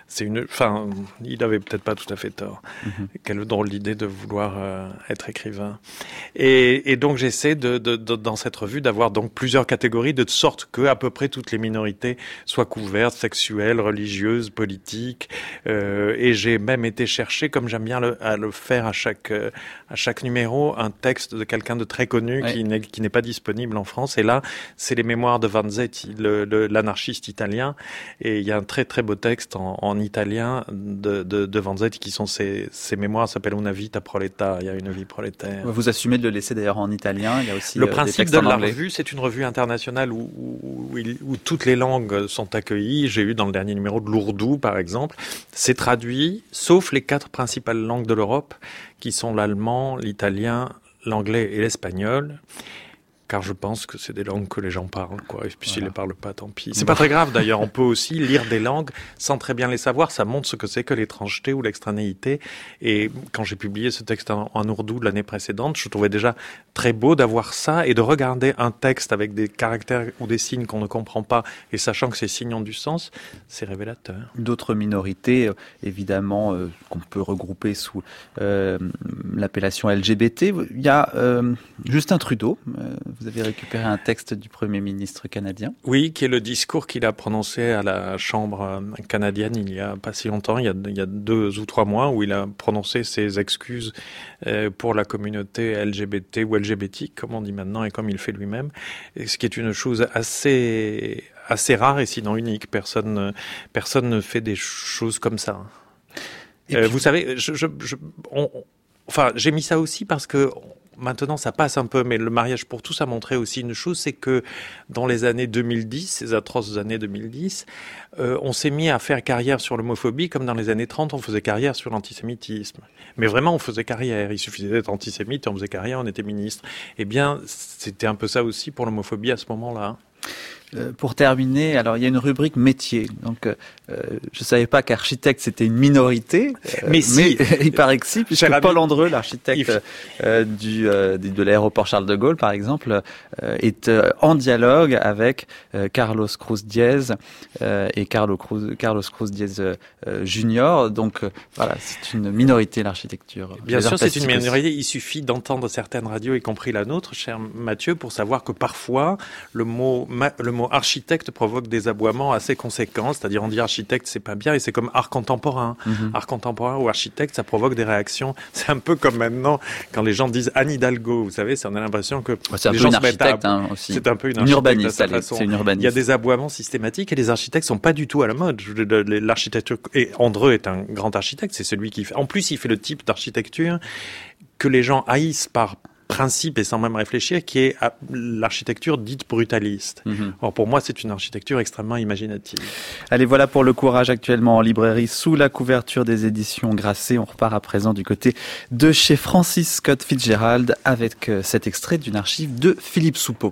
il avait peut-être pas tout à fait tort. Quelle drôle d'idée de vouloir être écrivain. Et donc j'essaie dans cette revue d'avoir donc plusieurs catégories de sorte que à peu près toutes les minorités soient couvertes, sexuelles, religieuses, politiques. Et j'ai même été chercher, comme j'aime bien à le faire à chaque numéro, un texte de quelqu'un de très connu qui n'est pas disponible en France. Et là, c'est les mémoires de Vanzetti, l'anarchiste italien. Et il y a un très très beau texte en italien de Vanzetti qui sont ses mémoires, s'appelle Una vita proleta, il y a une vie prolétaire. Vous assumez de le laisser d'ailleurs en italien, il y a aussi le principe de la anglais. revue, c'est une revue internationale où toutes les langues sont accueillies. J'ai eu dans le dernier numéro de l'ourdou par exemple. C'est traduit, sauf les 4 principales langues de l'Europe qui sont l'allemand, l'italien, l'anglais et l'espagnol. Car je pense que c'est des langues que les gens parlent, quoi. Et puis s'ils les parlent pas, tant pis. C'est pas très grave, d'ailleurs. On peut aussi lire des langues sans très bien les savoir. Ça montre ce que c'est que l'étrangeté ou l'extranéité. Et quand j'ai publié ce texte en ourdou de l'année précédente, je trouvais déjà très beau d'avoir ça et de regarder un texte avec des caractères ou des signes qu'on ne comprend pas et sachant que ces signes ont du sens, c'est révélateur. D'autres minorités, évidemment, qu'on peut regrouper sous l'appellation LGBT. Il y a Justin Trudeau. Vous avez récupéré un texte du Premier ministre canadien. Oui, qui est le discours qu'il a prononcé à la Chambre canadienne il y a pas si longtemps, il y a 2 ou 3 mois, où il a prononcé ses excuses pour la communauté LGBT ou LGBTI, comme on dit maintenant et comme il fait lui-même, et ce qui est une chose assez rare et sinon unique. Personne ne fait des choses comme ça. Et puis, vous savez, j'ai mis ça aussi parce que maintenant, ça passe un peu, mais le mariage pour tous a montré aussi une chose, c'est que dans les années 2010, ces atroces années 2010, on s'est mis à faire carrière sur l'homophobie comme dans les années 30, on faisait carrière sur l'antisémitisme. Mais vraiment, on faisait carrière. Il suffisait d'être antisémite et on faisait carrière, on était ministre. Eh bien, c'était un peu ça aussi pour l'homophobie à ce moment-là. Pour terminer, alors il y a une rubrique métier. Donc, je savais pas qu'architecte c'était une minorité, mais il paraît que si, puisque Paul Andreu, l'architecte de l'aéroport Charles de Gaulle, par exemple, est en dialogue avec Carlos Cruz Diez et Carlos Cruz Diez Junior. Donc, voilà, c'est une minorité l'architecture. Bien sûr, c'est une minorité. Il suffit d'entendre certaines radios, y compris la nôtre, cher Mathieu, pour savoir que parfois le mot architecte provoque des aboiements assez conséquents, c'est-à-dire on dit architecte, c'est pas bien, et c'est comme art contemporain. Art contemporain ou architecte, ça provoque des réactions. C'est un peu comme maintenant, quand les gens disent Anne Hidalgo, vous savez, on a l'impression que les gens se mettent aussi. C'est un peu une urbaniste, c'est une urbaniste. Il y a des aboiements systématiques, et les architectes sont pas du tout à la mode. L'architecture, et Andreu est un grand architecte, c'est celui qui fait, en plus il fait le type d'architecture que les gens haïssent par principe et sans même réfléchir, qui est l'architecture dite brutaliste. Or, pour moi, c'est une architecture extrêmement imaginative. Allez, voilà pour Le Courage, actuellement en librairie sous la couverture des éditions Grasset. On repart à présent du côté de chez Francis Scott Fitzgerald avec cet extrait d'une archive de Philippe Soupeau.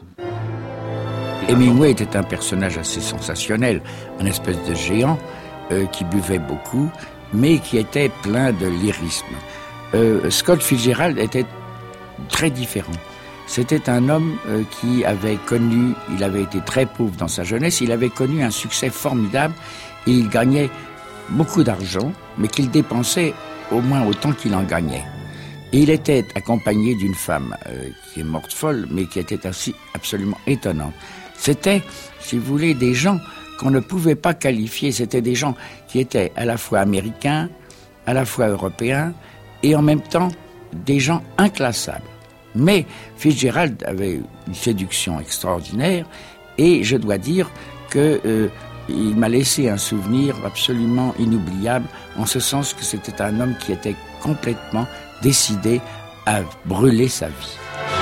Hemingway était un personnage assez sensationnel, un espèce de géant qui buvait beaucoup, mais qui était plein de lyrisme. Scott Fitzgerald était très différent. C'était un homme qui avait connu, il avait été très pauvre dans sa jeunesse, il avait connu un succès formidable et il gagnait beaucoup d'argent, mais qu'il dépensait au moins autant qu'il en gagnait. Et il était accompagné d'une femme qui est morte folle, mais qui était aussi absolument étonnante. C'était, si vous voulez, des gens qu'on ne pouvait pas qualifier, c'était des gens qui étaient à la fois américains, à la fois européens, et en même temps des gens inclassables. Mais Fitzgerald avait une séduction extraordinaire et je dois dire que il m'a laissé un souvenir absolument inoubliable, en ce sens que c'était un homme qui était complètement décidé à brûler sa vie.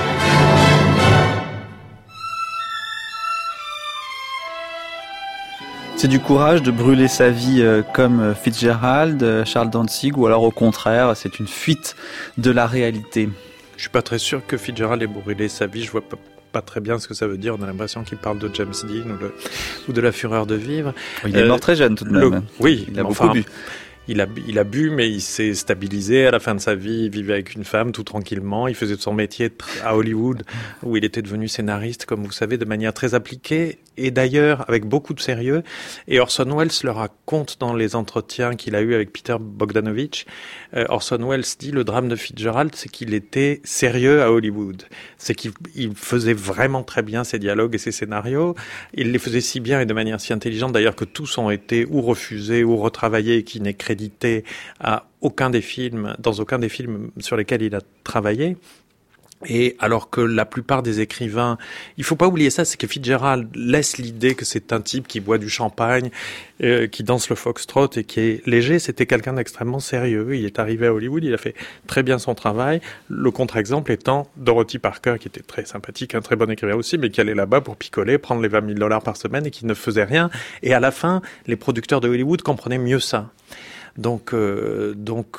C'est du courage de brûler sa vie comme Fitzgerald, Charles Dantzig, ou alors au contraire, c'est une fuite de la réalité? Je suis pas très sûr que Fitzgerald ait brûlé sa vie, je vois pas très bien ce que ça veut dire. On a l'impression qu'il parle de James Dean ou de la fureur de vivre. Il est mort très jeune tout de même. Oui, il a beaucoup bu. Il a bu, mais il s'est stabilisé. À la fin de sa vie, il vivait avec une femme tout tranquillement. Il faisait son métier à Hollywood, où il était devenu scénariste, comme vous savez, de manière très appliquée. Et d'ailleurs, avec beaucoup de sérieux. Et Orson Welles le raconte dans les entretiens qu'il a eus avec Peter Bogdanovich. Orson Welles dit, le drame de Fitzgerald, c'est qu'il était sérieux à Hollywood. C'est qu'il faisait vraiment très bien ses dialogues et ses scénarios. Il les faisait si bien et de manière si intelligente, d'ailleurs, que tous ont été ou refusés ou retravaillés, et qui n'est crédité à aucun des films, dans aucun des films sur lesquels il a travaillé. Et alors que la plupart des écrivains, il faut pas oublier ça, c'est que Fitzgerald laisse l'idée que c'est un type qui boit du champagne, qui danse le foxtrot et qui est léger. C'était quelqu'un d'extrêmement sérieux. Il est arrivé à Hollywood, il a fait très bien son travail. Le contre-exemple étant Dorothy Parker, qui était très sympathique, un très bon écrivain aussi, mais qui allait là-bas pour picoler, prendre les $20,000 par semaine et qui ne faisait rien. Et à la fin, les producteurs de Hollywood comprenaient mieux ça. Donc le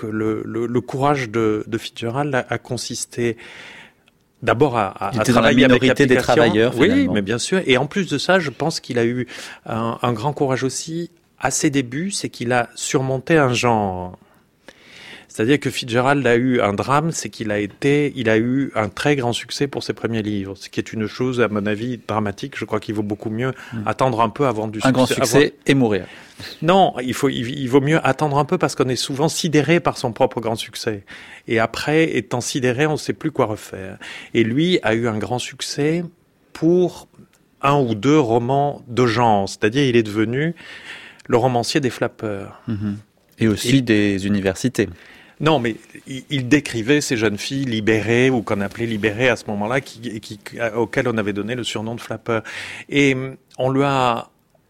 courage de Fitzgerald a consisté d'abord à travailler avec l'application. Des travailleurs, oui, finalement. mais bien sûr. Et en plus de ça, je pense qu'il a eu un grand courage aussi à ses débuts, c'est qu'il a surmonté un genre. C'est-à-dire que Fitzgerald a eu un drame, c'est qu'il a eu un très grand succès pour ses premiers livres, ce qui est une chose, à mon avis, dramatique. Je crois qu'il vaut beaucoup mieux attendre un peu avant du succès. Un grand succès et mourir. Non, il vaut mieux attendre un peu parce qu'on est souvent sidéré par son propre grand succès. Et après, étant sidéré, on ne sait plus quoi refaire. Et lui a eu un grand succès pour 1 ou 2 romans de genre. C'est-à-dire, il est devenu le romancier des flappeurs. Et aussi des universités. Non, mais il décrivait ces jeunes filles libérées, ou qu'on appelait libérées à ce moment-là, auxquelles on avait donné le surnom de flappeur. Et on lui a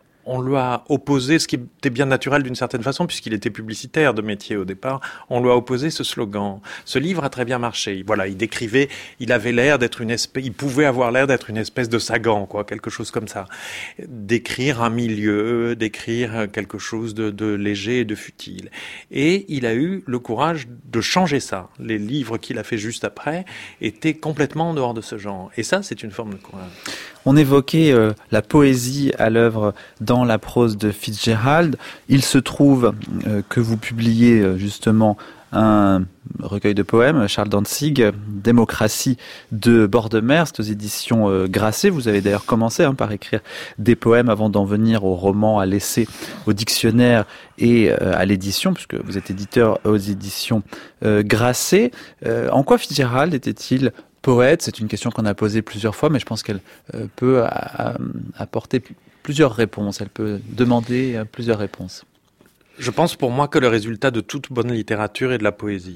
opposé, ce qui était bien naturel d'une certaine façon, puisqu'il était publicitaire de métier au départ, on lui a opposé ce slogan. Ce livre a très bien marché. Voilà, il décrivait, il pouvait avoir l'air d'être une espèce de Sagan, quoi, quelque chose comme ça. Décrire un milieu, décrire quelque chose de léger et de futile. Et il a eu le courage de changer ça. Les livres qu'il a fait juste après étaient complètement en dehors de ce genre. Et ça, c'est une forme de courage. On évoquait la poésie à l'œuvre dans la prose de Fitzgerald. Il se trouve que vous publiez justement un recueil de poèmes, Charles Dantzig, Démocratie de bord de mer, c'est aux éditions Grasset. Vous avez d'ailleurs commencé par écrire des poèmes avant d'en venir au roman à laisser au dictionnaire et à l'édition, puisque vous êtes éditeur aux éditions Grasset. En quoi Fitzgerald était-il poète? C'est une question qu'on a posée plusieurs fois, mais je pense qu'elle peut apporter plusieurs réponses. Elle peut demander plusieurs réponses. Je pense pour moi que le résultat de toute bonne littérature est de la poésie.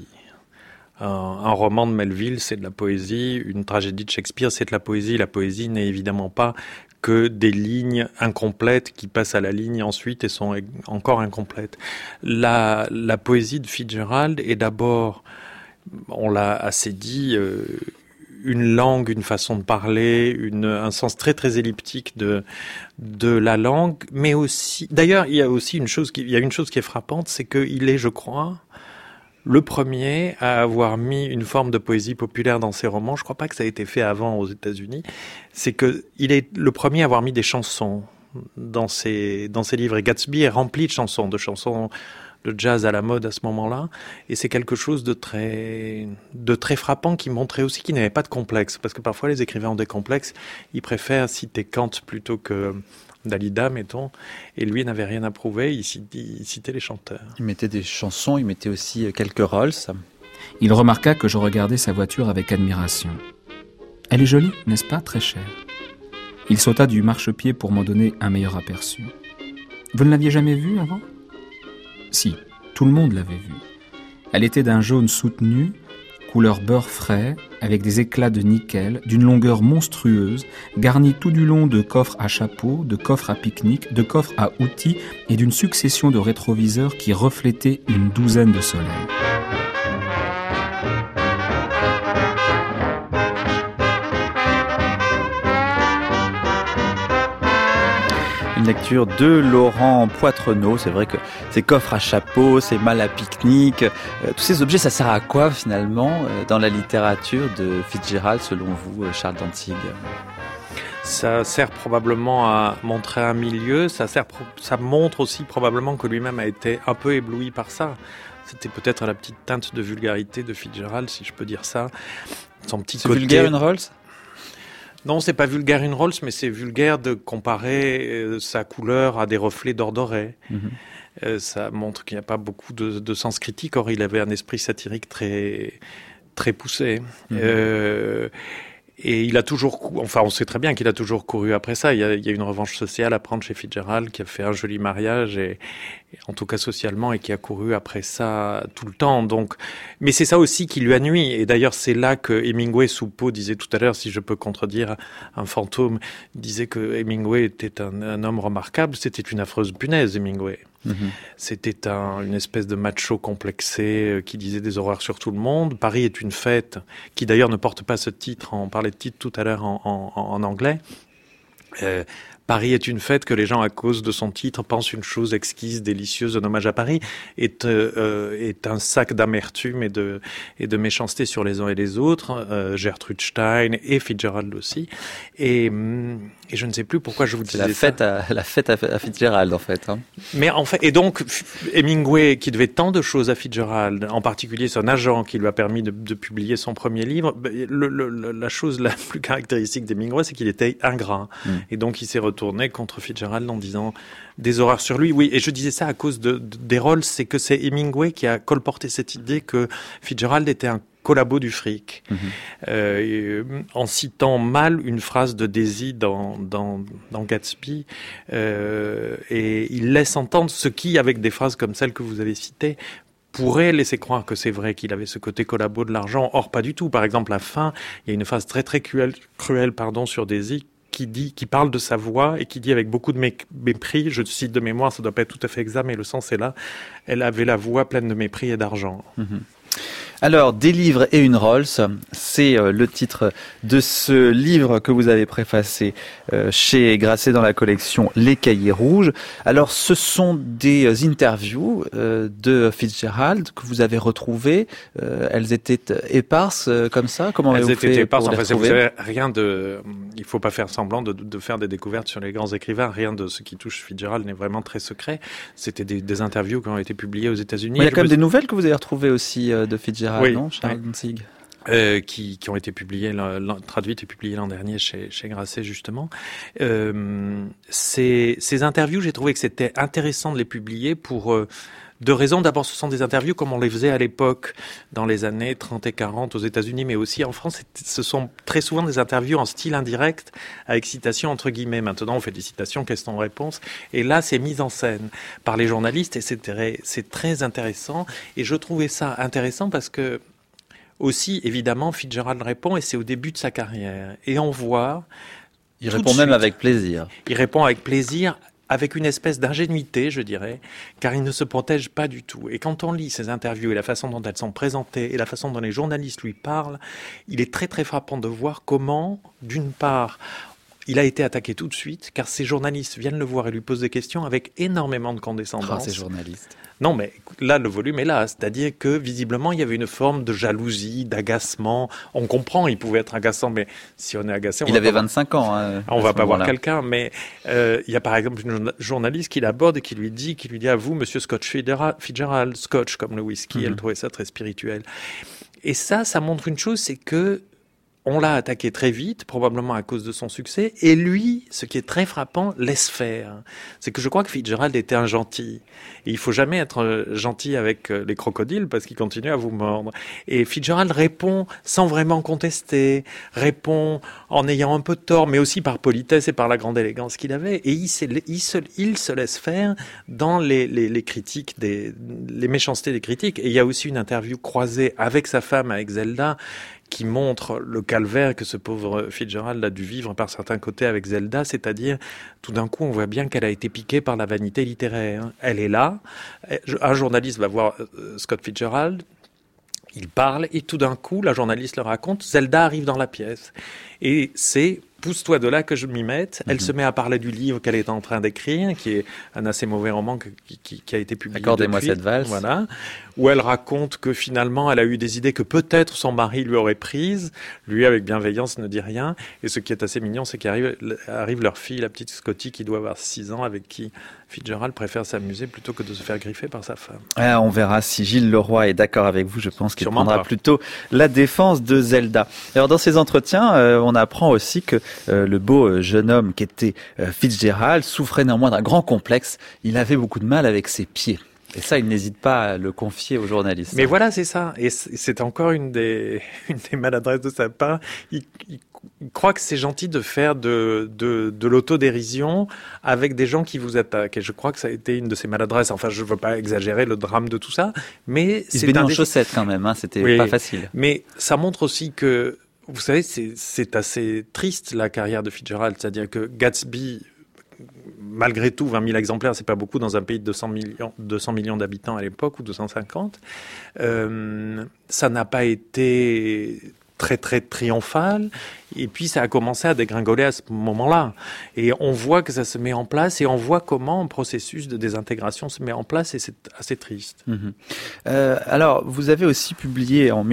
Un roman de Melville, c'est de la poésie. Une tragédie de Shakespeare, c'est de la poésie. La poésie n'est évidemment pas que des lignes incomplètes qui passent à la ligne ensuite et sont encore incomplètes. La poésie de Fitzgerald est d'abord, on l'a assez dit, une langue, une façon de parler, un sens très très elliptique de la langue, mais aussi, d'ailleurs, il y a une chose qui est frappante, c'est qu'il est, je crois, le premier à avoir mis une forme de poésie populaire dans ses romans. Je crois pas que ça a été fait avant aux États-Unis. C'est que il est le premier à avoir mis des chansons dans ses livres. Et Gatsby est rempli de chansons de jazz à la mode à ce moment-là, et c'est quelque chose de très frappant qui montrait aussi qu'il n'avait pas de complexe, parce que parfois les écrivains ont des complexes, ils préfèrent citer Kant plutôt que Dalida, mettons, et lui n'avait rien à prouver, il citait les chanteurs. Il mettait des chansons, il mettait aussi quelques Rolls. Il remarqua que je regardais sa voiture avec admiration. Elle est jolie, n'est-ce pas, très chère. Il sauta du marchepied pour m'en donner un meilleur aperçu. Vous ne l'aviez jamais vue avant ? Si, tout le monde l'avait vue. Elle était d'un jaune soutenu, couleur beurre frais, avec des éclats de nickel, d'une longueur monstrueuse, garnie tout du long de coffres à chapeau, de coffres à pique-nique, de coffres à outils et d'une succession de rétroviseurs qui reflétaient une douzaine de soleils. Une lecture de Laurent Poitrenaud. C'est vrai que ces coffres à chapeau, ces malles à pique-nique, tous ces objets, ça sert à quoi finalement dans la littérature de Fitzgerald, selon vous, Charles Dantzig ? Ça sert probablement à montrer un milieu, ça montre aussi probablement que lui-même a été un peu ébloui par ça. C'était peut-être la petite teinte de vulgarité de Fitzgerald, si je peux dire ça. Son petit côté... vulgaire une Rolls ? Non, c'est pas vulgaire une Rolls, mais c'est vulgaire de comparer sa couleur à des reflets d'or doré. Ça montre qu'il n'y a pas beaucoup de sens critique. Or, il avait un esprit satirique très, très poussé. Et il a toujours, on sait très bien qu'il a toujours couru après ça. Il y a une revanche sociale à prendre chez Fitzgerald, qui a fait un joli mariage, et en tout cas socialement, et qui a couru après ça tout le temps. Donc, mais c'est ça aussi qui lui a nui. Et d'ailleurs, c'est là que Hemingway, sous Poe, disait tout à l'heure, si je peux contredire un fantôme, disait que Hemingway était un homme remarquable. C'était une affreuse punaise, Hemingway. C'était une espèce de macho complexé qui disait des horreurs sur tout le monde. Paris est une fête, qui d'ailleurs ne porte pas ce titre, on parlait de titre tout à l'heure en anglais. Paris est une fête que les gens, à cause de son titre, pensent une chose exquise, délicieuse, un hommage à Paris, est un sac d'amertume et de méchanceté sur les uns et les autres. Gertrude Stein et Fitzgerald aussi. Et je ne sais plus pourquoi je vous disais la fête à Fitzgerald, en fait. Hein. Mais en fait, et donc, Hemingway, qui devait tant de choses à Fitzgerald, en particulier son agent qui lui a permis de publier son premier livre, la chose la plus caractéristique d'Hemingway, c'est qu'il était ingrat. Et donc, il s'est retourné contre Fitzgerald en disant des horreurs sur lui. Oui, et je disais ça à cause des Rolls, c'est que c'est Hemingway qui a colporté cette idée que Fitzgerald était un collabo du fric, en citant mal une phrase de Daisy dans Gatsby, et il laisse entendre ce qui, avec des phrases comme celle que vous avez citée, pourrait laisser croire que c'est vrai qu'il avait ce côté collabo de l'argent. Or, pas du tout. Par exemple, à la fin, il y a une phrase très très cruelle sur Daisy, qui parle de sa voix et qui dit avec beaucoup de mépris, je cite de mémoire, ça doit pas être tout à fait exact, mais le sens est là, elle avait la voix pleine de mépris et d'argent. Alors, des livres et une Rolls, c'est le titre de ce livre que vous avez préfacé chez Grasset dans la collection Les Cahiers Rouges. Alors, ce sont des interviews de Fitzgerald que vous avez retrouvées. Elles étaient éparses comme ça. Comment elles avez-vous étaient fait éparses. pour les retrouver ? Vous savez, rien de. Il faut pas faire semblant de faire des découvertes sur les grands écrivains. Rien de ce qui touche Fitzgerald n'est vraiment très secret. C'était des interviews qui ont été publiées aux États-Unis. Il y a quand même des nouvelles que vous avez retrouvées aussi de Fitzgerald. Oui, non, Charles Danzig. Qui ont été publiées, traduites et publiées l'an dernier chez Grasset, justement. Ces interviews, j'ai trouvé que c'était intéressant de les publier pour deux raisons. D'abord, ce sont des interviews comme on les faisait à l'époque, dans les années 30 et 40 aux États-Unis, mais aussi en France. Ce sont très souvent des interviews en style indirect, avec citation entre guillemets. Maintenant, on fait des citations, questions-réponses. Et là, c'est mis en scène par les journalistes et c'est très intéressant. Et je trouvais ça intéressant parce que, aussi, évidemment, Fitzgerald répond et c'est au début de sa carrière. Et on voit... Il répond même avec plaisir. Il répond avec plaisir, avec une espèce d'ingénuité, je dirais, car il ne se protège pas du tout. Et quand on lit ces interviews et la façon dont elles sont présentées et la façon dont les journalistes lui parlent, il est très très frappant de voir comment, d'une part, il a été attaqué tout de suite, car ces journalistes viennent le voir et lui posent des questions avec énormément de condescendance. Ces journalistes. Non, mais là, le volume est là. C'est-à-dire que, visiblement, il y avait une forme de jalousie, d'agacement. On comprend, il pouvait être agaçant, mais si on est agacé... Il avait 25 ans. Hein, on va pas voir quelqu'un, mais il y a par exemple une journaliste qui l'aborde et qui lui dit à vous, monsieur Scotch Fitzgerald, Scotch comme le whisky, elle trouvait ça très spirituel. Et ça montre une chose, c'est que on l'a attaqué très vite, probablement à cause de son succès, et lui, ce qui est très frappant, laisse faire. C'est que je crois que Fitzgerald était un gentil. Et il faut jamais être gentil avec les crocodiles parce qu'ils continuent à vous mordre. Et Fitzgerald répond sans vraiment contester, répond en ayant un peu de tort, mais aussi par politesse et par la grande élégance qu'il avait. Et il se laisse faire dans les critiques, les méchancetés des critiques. Et il y a aussi une interview croisée avec sa femme, avec Zelda, qui montre le calvaire que ce pauvre Fitzgerald a dû vivre par certains côtés avec Zelda, c'est-à-dire, tout d'un coup, on voit bien qu'elle a été piquée par la vanité littéraire. Elle est là, un journaliste va voir Scott Fitzgerald, il parle, et tout d'un coup, la journaliste le raconte, Zelda arrive dans la pièce. Et c'est pousse-toi de là que je m'y mette. Elle se met à parler du livre qu'elle est en train d'écrire, qui est un assez mauvais roman qui a été publié Accordez-moi depuis. cette valse. Voilà. Où elle raconte que finalement, elle a eu des idées que peut-être son mari lui aurait prises. Lui, avec bienveillance, ne dit rien. Et ce qui est assez mignon, c'est qu'arrive leur fille, la petite Scotty, qui doit avoir 6 ans, avec qui Fitzgerald préfère s'amuser plutôt que de se faire griffer par sa femme. On verra si Gilles Leroy est d'accord avec vous. Je pense qu'il Sûrement prendra pas. plutôt la défense de Zelda. Alors dans ces entretiens, on apprend aussi que le beau jeune homme qui était Fitzgerald souffrait néanmoins d'un grand complexe. Il avait beaucoup de mal avec ses pieds. Et ça, il n'hésite pas à le confier aux journalistes. Mais voilà, c'est ça. Et c'est encore une des maladresses de sa part. Il croit que c'est gentil de faire de l'autodérision avec des gens qui vous attaquent. Et je crois que ça a été une de ses maladresses. Enfin, je ne veux pas exagérer le drame de tout ça, mais il se baignait en chaussettes quand même, hein. C'était pas facile. Mais ça montre aussi que, vous savez, c'est assez triste la carrière de Fitzgerald. C'est-à-dire que Gatsby, malgré tout, 20 000 exemplaires, c'est pas beaucoup dans un pays de 200 millions d'habitants à l'époque, ou 250. Ça n'a pas été très très triomphal, et puis ça a commencé à dégringoler à ce moment-là. Et on voit que ça se met en place, et on voit comment un processus de désintégration se met en place, et c'est assez triste. Alors, vous avez aussi publié en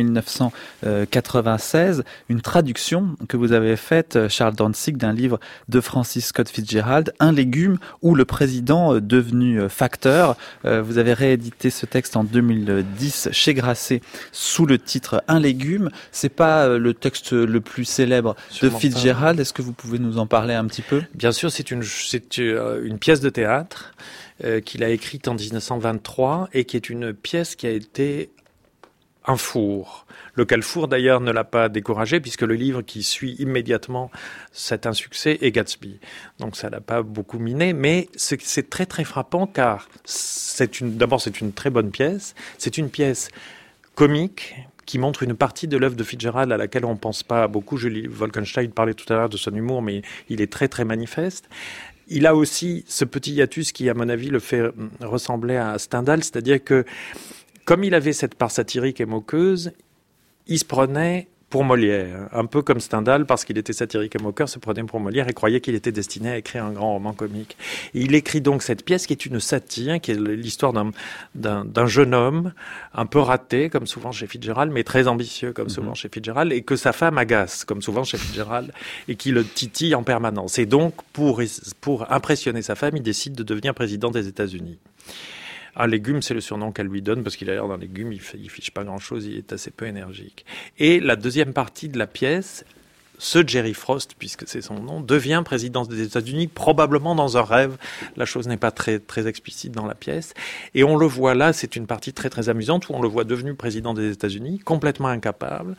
1996 une traduction que vous avez faite, Charles Dantzig, d'un livre de Francis Scott Fitzgerald, Un légume ou le président devenu facteur. Vous avez réédité ce texte en 2010 chez Grasset sous le titre Un légume. C'est pas le texte le plus célèbre de Fitzgerald. Est-ce que vous pouvez nous en parler un petit peu ? Bien sûr, c'est une pièce de théâtre qu'il a écrite en 1923 et qui est une pièce qui a été un four. Le Carrefour, d'ailleurs, ne l'a pas découragé puisque le livre qui suit immédiatement cet insuccès est Gatsby. Donc ça l'a pas beaucoup miné, mais c'est très très frappant car d'abord c'est une très bonne pièce. C'est une pièce comique qui montre une partie de l'œuvre de Fitzgerald à laquelle on ne pense pas beaucoup. Julie Wolkenstein parlait tout à l'heure de son humour, mais il est très très manifeste. Il a aussi ce petit hiatus qui, à mon avis, le fait ressembler à Stendhal, c'est-à-dire que comme il avait cette part satirique et moqueuse, il se prenait pour Molière, un peu comme Stendhal, parce qu'il était satirique et moqueur, se prenait pour Molière et croyait qu'il était destiné à écrire un grand roman comique. Et il écrit donc cette pièce qui est une satire, qui est l'histoire d'un jeune homme, un peu raté, comme souvent chez Fitzgerald, mais très ambitieux, comme souvent chez Fitzgerald, et que sa femme agace, comme souvent chez Fitzgerald, et qui le titille en permanence. Et donc, pour impressionner sa femme, il décide de devenir président des États-Unis. Un légume, c'est le surnom qu'elle lui donne parce qu'il a l'air d'un légume, il fiche pas grand-chose, il est assez peu énergique. Et la deuxième partie de la pièce, ce Jerry Frost, puisque c'est son nom, devient président des États-Unis, probablement dans un rêve. La chose n'est pas très, très explicite dans la pièce. Et on le voit là, c'est une partie très, très amusante où on le voit devenu président des États-Unis, complètement incapable,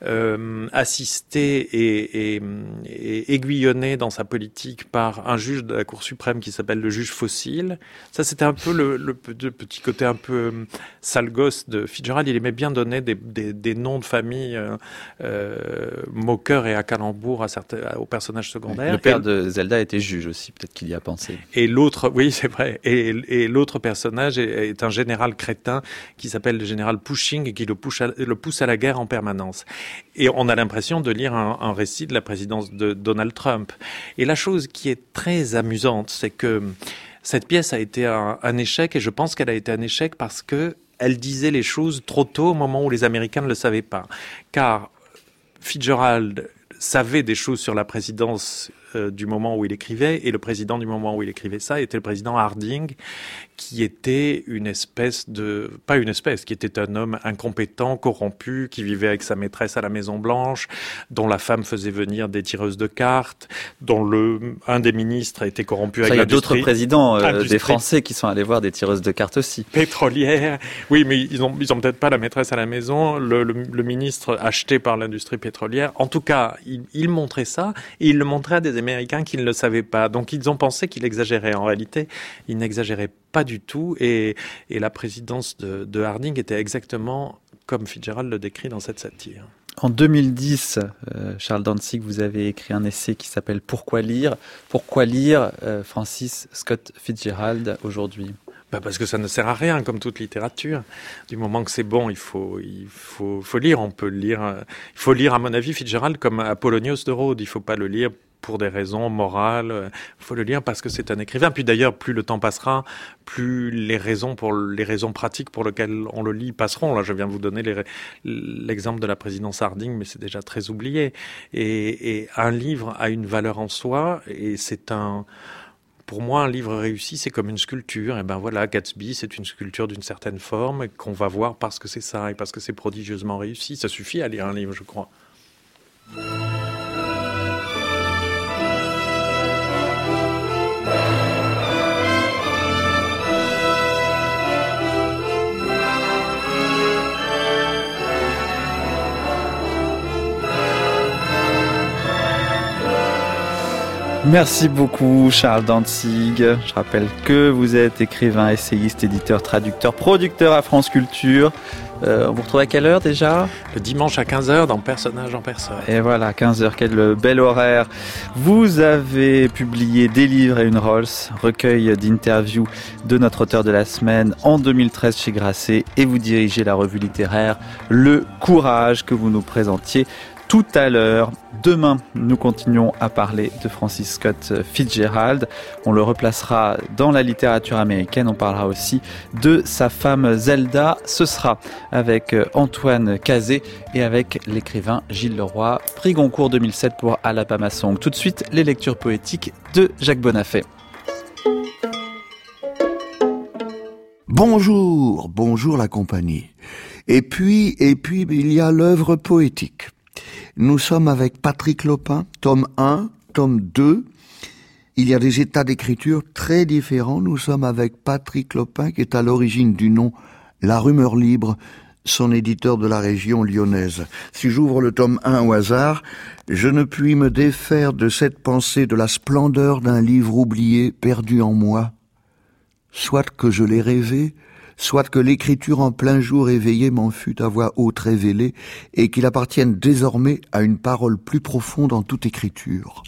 assisté et aiguillonné dans sa politique par un juge de la Cour suprême qui s'appelle le juge Fossile. Ça, c'était un peu le petit côté un peu sale gosse de Fitzgerald. Il aimait bien donner des noms de famille moqueurs et à calembour aux personnages secondaires. Le père de Zelda était juge aussi, peut-être qu'il y a pensé. Et l'autre, oui, c'est vrai. Et l'autre personnage est un général crétin qui s'appelle le général Pushing et qui le pousse à la guerre en permanence. Et on a l'impression de lire un récit de la présidence de Donald Trump. Et la chose qui est très amusante, c'est que cette pièce a été un échec, et je pense qu'elle a été un échec parce que elle disait les choses trop tôt au moment où les Américains ne le savaient pas. Car Fitzgerald savait des choses sur la présidence du moment où il écrivait, et le président du moment où il écrivait ça était le président Harding, qui était qui était un homme incompétent, corrompu, qui vivait avec sa maîtresse à la Maison Blanche, dont la femme faisait venir des tireuses de cartes, dont un des ministres a été corrompu avec l'industrie. Il y a d'autres présidents des Français qui sont allés voir des tireuses de cartes aussi. Pétrolière. Oui, mais ils ont peut-être pas la maîtresse à la maison, le ministre acheté par l'industrie pétrolière. En tout cas, il montrait ça, et il le montrait à des Américains qui ne le savaient pas. Donc ils ont pensé qu'il exagérait. En réalité, il n'exagérait pas du tout. Et la présidence de Harding était exactement comme Fitzgerald le décrit dans cette satire. En 2010, Charles Dantzig, vous avez écrit un essai qui s'appelle « Pourquoi lire ?» Pourquoi lire Francis Scott Fitzgerald aujourd'hui ? Parce que ça ne sert à rien, comme toute littérature. Du moment que c'est bon, il faut lire. On peut lire. Il faut lire, à mon avis, Fitzgerald comme Apollonios de Rhodes. Il ne faut pas le lire pour des raisons morales. Il faut le lire parce que c'est un écrivain. Puis d'ailleurs, plus le temps passera, plus les raisons pratiques pour lesquelles on le lit passeront. Là, je viens de vous donner l'exemple de la présidence Harding, mais c'est déjà très oublié. Et un livre a une valeur en soi, et pour moi, un livre réussi, c'est comme une sculpture. Et ben voilà, Gatsby, c'est une sculpture d'une certaine forme qu'on va voir parce que c'est ça et parce que c'est prodigieusement réussi. Ça suffit à lire un livre, je crois. Merci beaucoup Charles Dantzig. Je rappelle que vous êtes écrivain, essayiste, éditeur, traducteur, producteur à France Culture. On vous retrouve à quelle heure déjà ? Le dimanche à 15h dans Personnage en personne. Et voilà, 15h, quel bel horaire. Vous avez publié Des livres et une Rolls, recueil d'interviews de notre auteur de la semaine en 2013 chez Grasset, et vous dirigez la revue littéraire Le Courage que vous nous présentiez tout à l'heure. Demain, nous continuons à parler de Francis Scott Fitzgerald. On le replacera dans la littérature américaine. On parlera aussi de sa femme Zelda. Ce sera avec Antoine Cazé et avec l'écrivain Gilles Leroy, prix Goncourt 2007 pour Alabama Song. Tout de suite, les lectures poétiques de Jacques Bonafé. Bonjour la compagnie. Et puis, il y a l'œuvre poétique. Nous sommes avec Patrick Lopin, tome 1, tome 2. Il y a des états d'écriture très différents. Nous sommes avec Patrick Lopin, qui est à l'origine du nom La Rumeur Libre, son éditeur de la région lyonnaise. Si j'ouvre le tome 1 au hasard, je ne puis me défaire de cette pensée de la splendeur d'un livre oublié, perdu en moi. Soit que je l'ai rêvé, soit que l'écriture en plein jour éveillée m'en fût à voix haute révélée, et qu'il appartienne désormais à une parole plus profonde en toute écriture.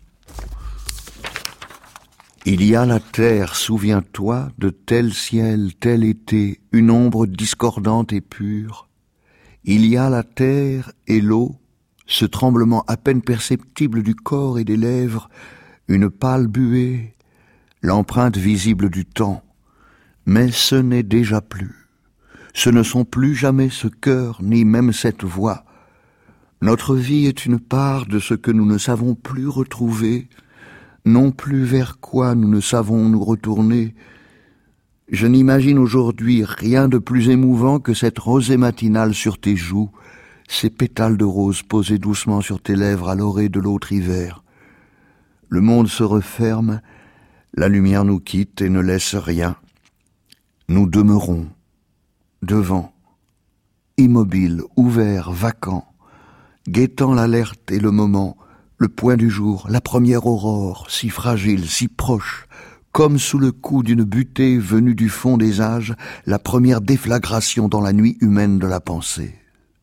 Il y a la terre, souviens-toi, de tel ciel, tel été, une ombre discordante et pure. Il y a la terre et l'eau, ce tremblement à peine perceptible du corps et des lèvres, une pâle buée, l'empreinte visible du temps. Mais ce n'est déjà plus. Ce ne sont plus jamais ce cœur, ni même cette voix. Notre vie est une part de ce que nous ne savons plus retrouver, non plus vers quoi nous ne savons nous retourner. Je n'imagine aujourd'hui rien de plus émouvant que cette rosée matinale sur tes joues, ces pétales de rose posés doucement sur tes lèvres à l'orée de l'autre hiver. Le monde se referme, la lumière nous quitte et ne laisse rien. Nous demeurons, devant, immobiles, ouverts, vacants, guettant l'alerte et le moment, le point du jour, la première aurore, si fragile, si proche, comme sous le coup d'une butée venue du fond des âges, la première déflagration dans la nuit humaine de la pensée.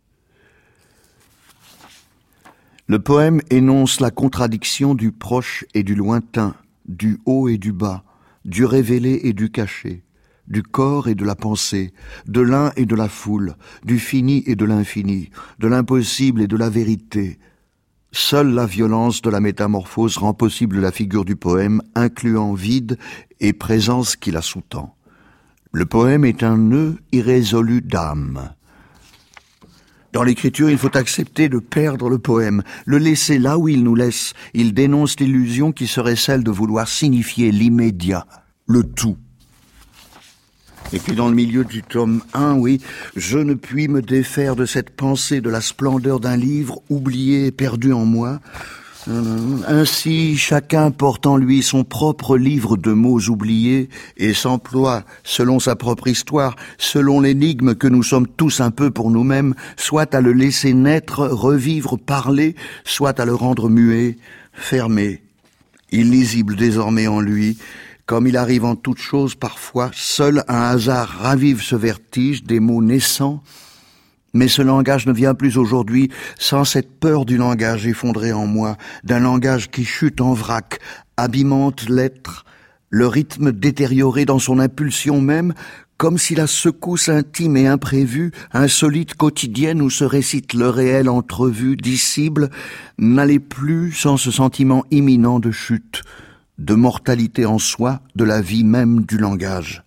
Le poème énonce la contradiction du proche et du lointain, du haut et du bas, du révélé et du caché, du corps et de la pensée, de l'un et de la foule, du fini et de l'infini, de l'impossible et de la vérité. Seule la violence de la métamorphose rend possible la figure du poème, incluant vide et présence qui la sous-tend. Le poème est un nœud irrésolu d'âme. Dans l'écriture, il faut accepter de perdre le poème, le laisser là où il nous laisse. Il dénonce l'illusion qui serait celle de vouloir signifier l'immédiat, le tout. Et puis dans le milieu du tome 1, oui, je ne puis me défaire de cette pensée de la splendeur d'un livre oublié et perdu en moi. Ainsi, chacun porte en lui son propre livre de mots oubliés et s'emploie, selon sa propre histoire, selon l'énigme que nous sommes tous un peu pour nous-mêmes, soit à le laisser naître, revivre, parler, soit à le rendre muet, fermé, illisible désormais en lui. Comme il arrive en toute chose, parfois, seul un hasard ravive ce vertige des mots naissants. Mais ce langage ne vient plus aujourd'hui sans cette peur du langage effondré en moi, d'un langage qui chute en vrac, abîmante l'être, le rythme détérioré dans son impulsion même, comme si la secousse intime et imprévue, insolite quotidienne où se récite le réel entrevu, dissible, n'allait plus sans ce sentiment imminent de chute, de mortalité en soi, de la vie même du langage.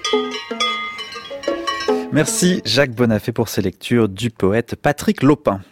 Merci Jacques Bonafé pour ces lectures du poète Patrick Lopin.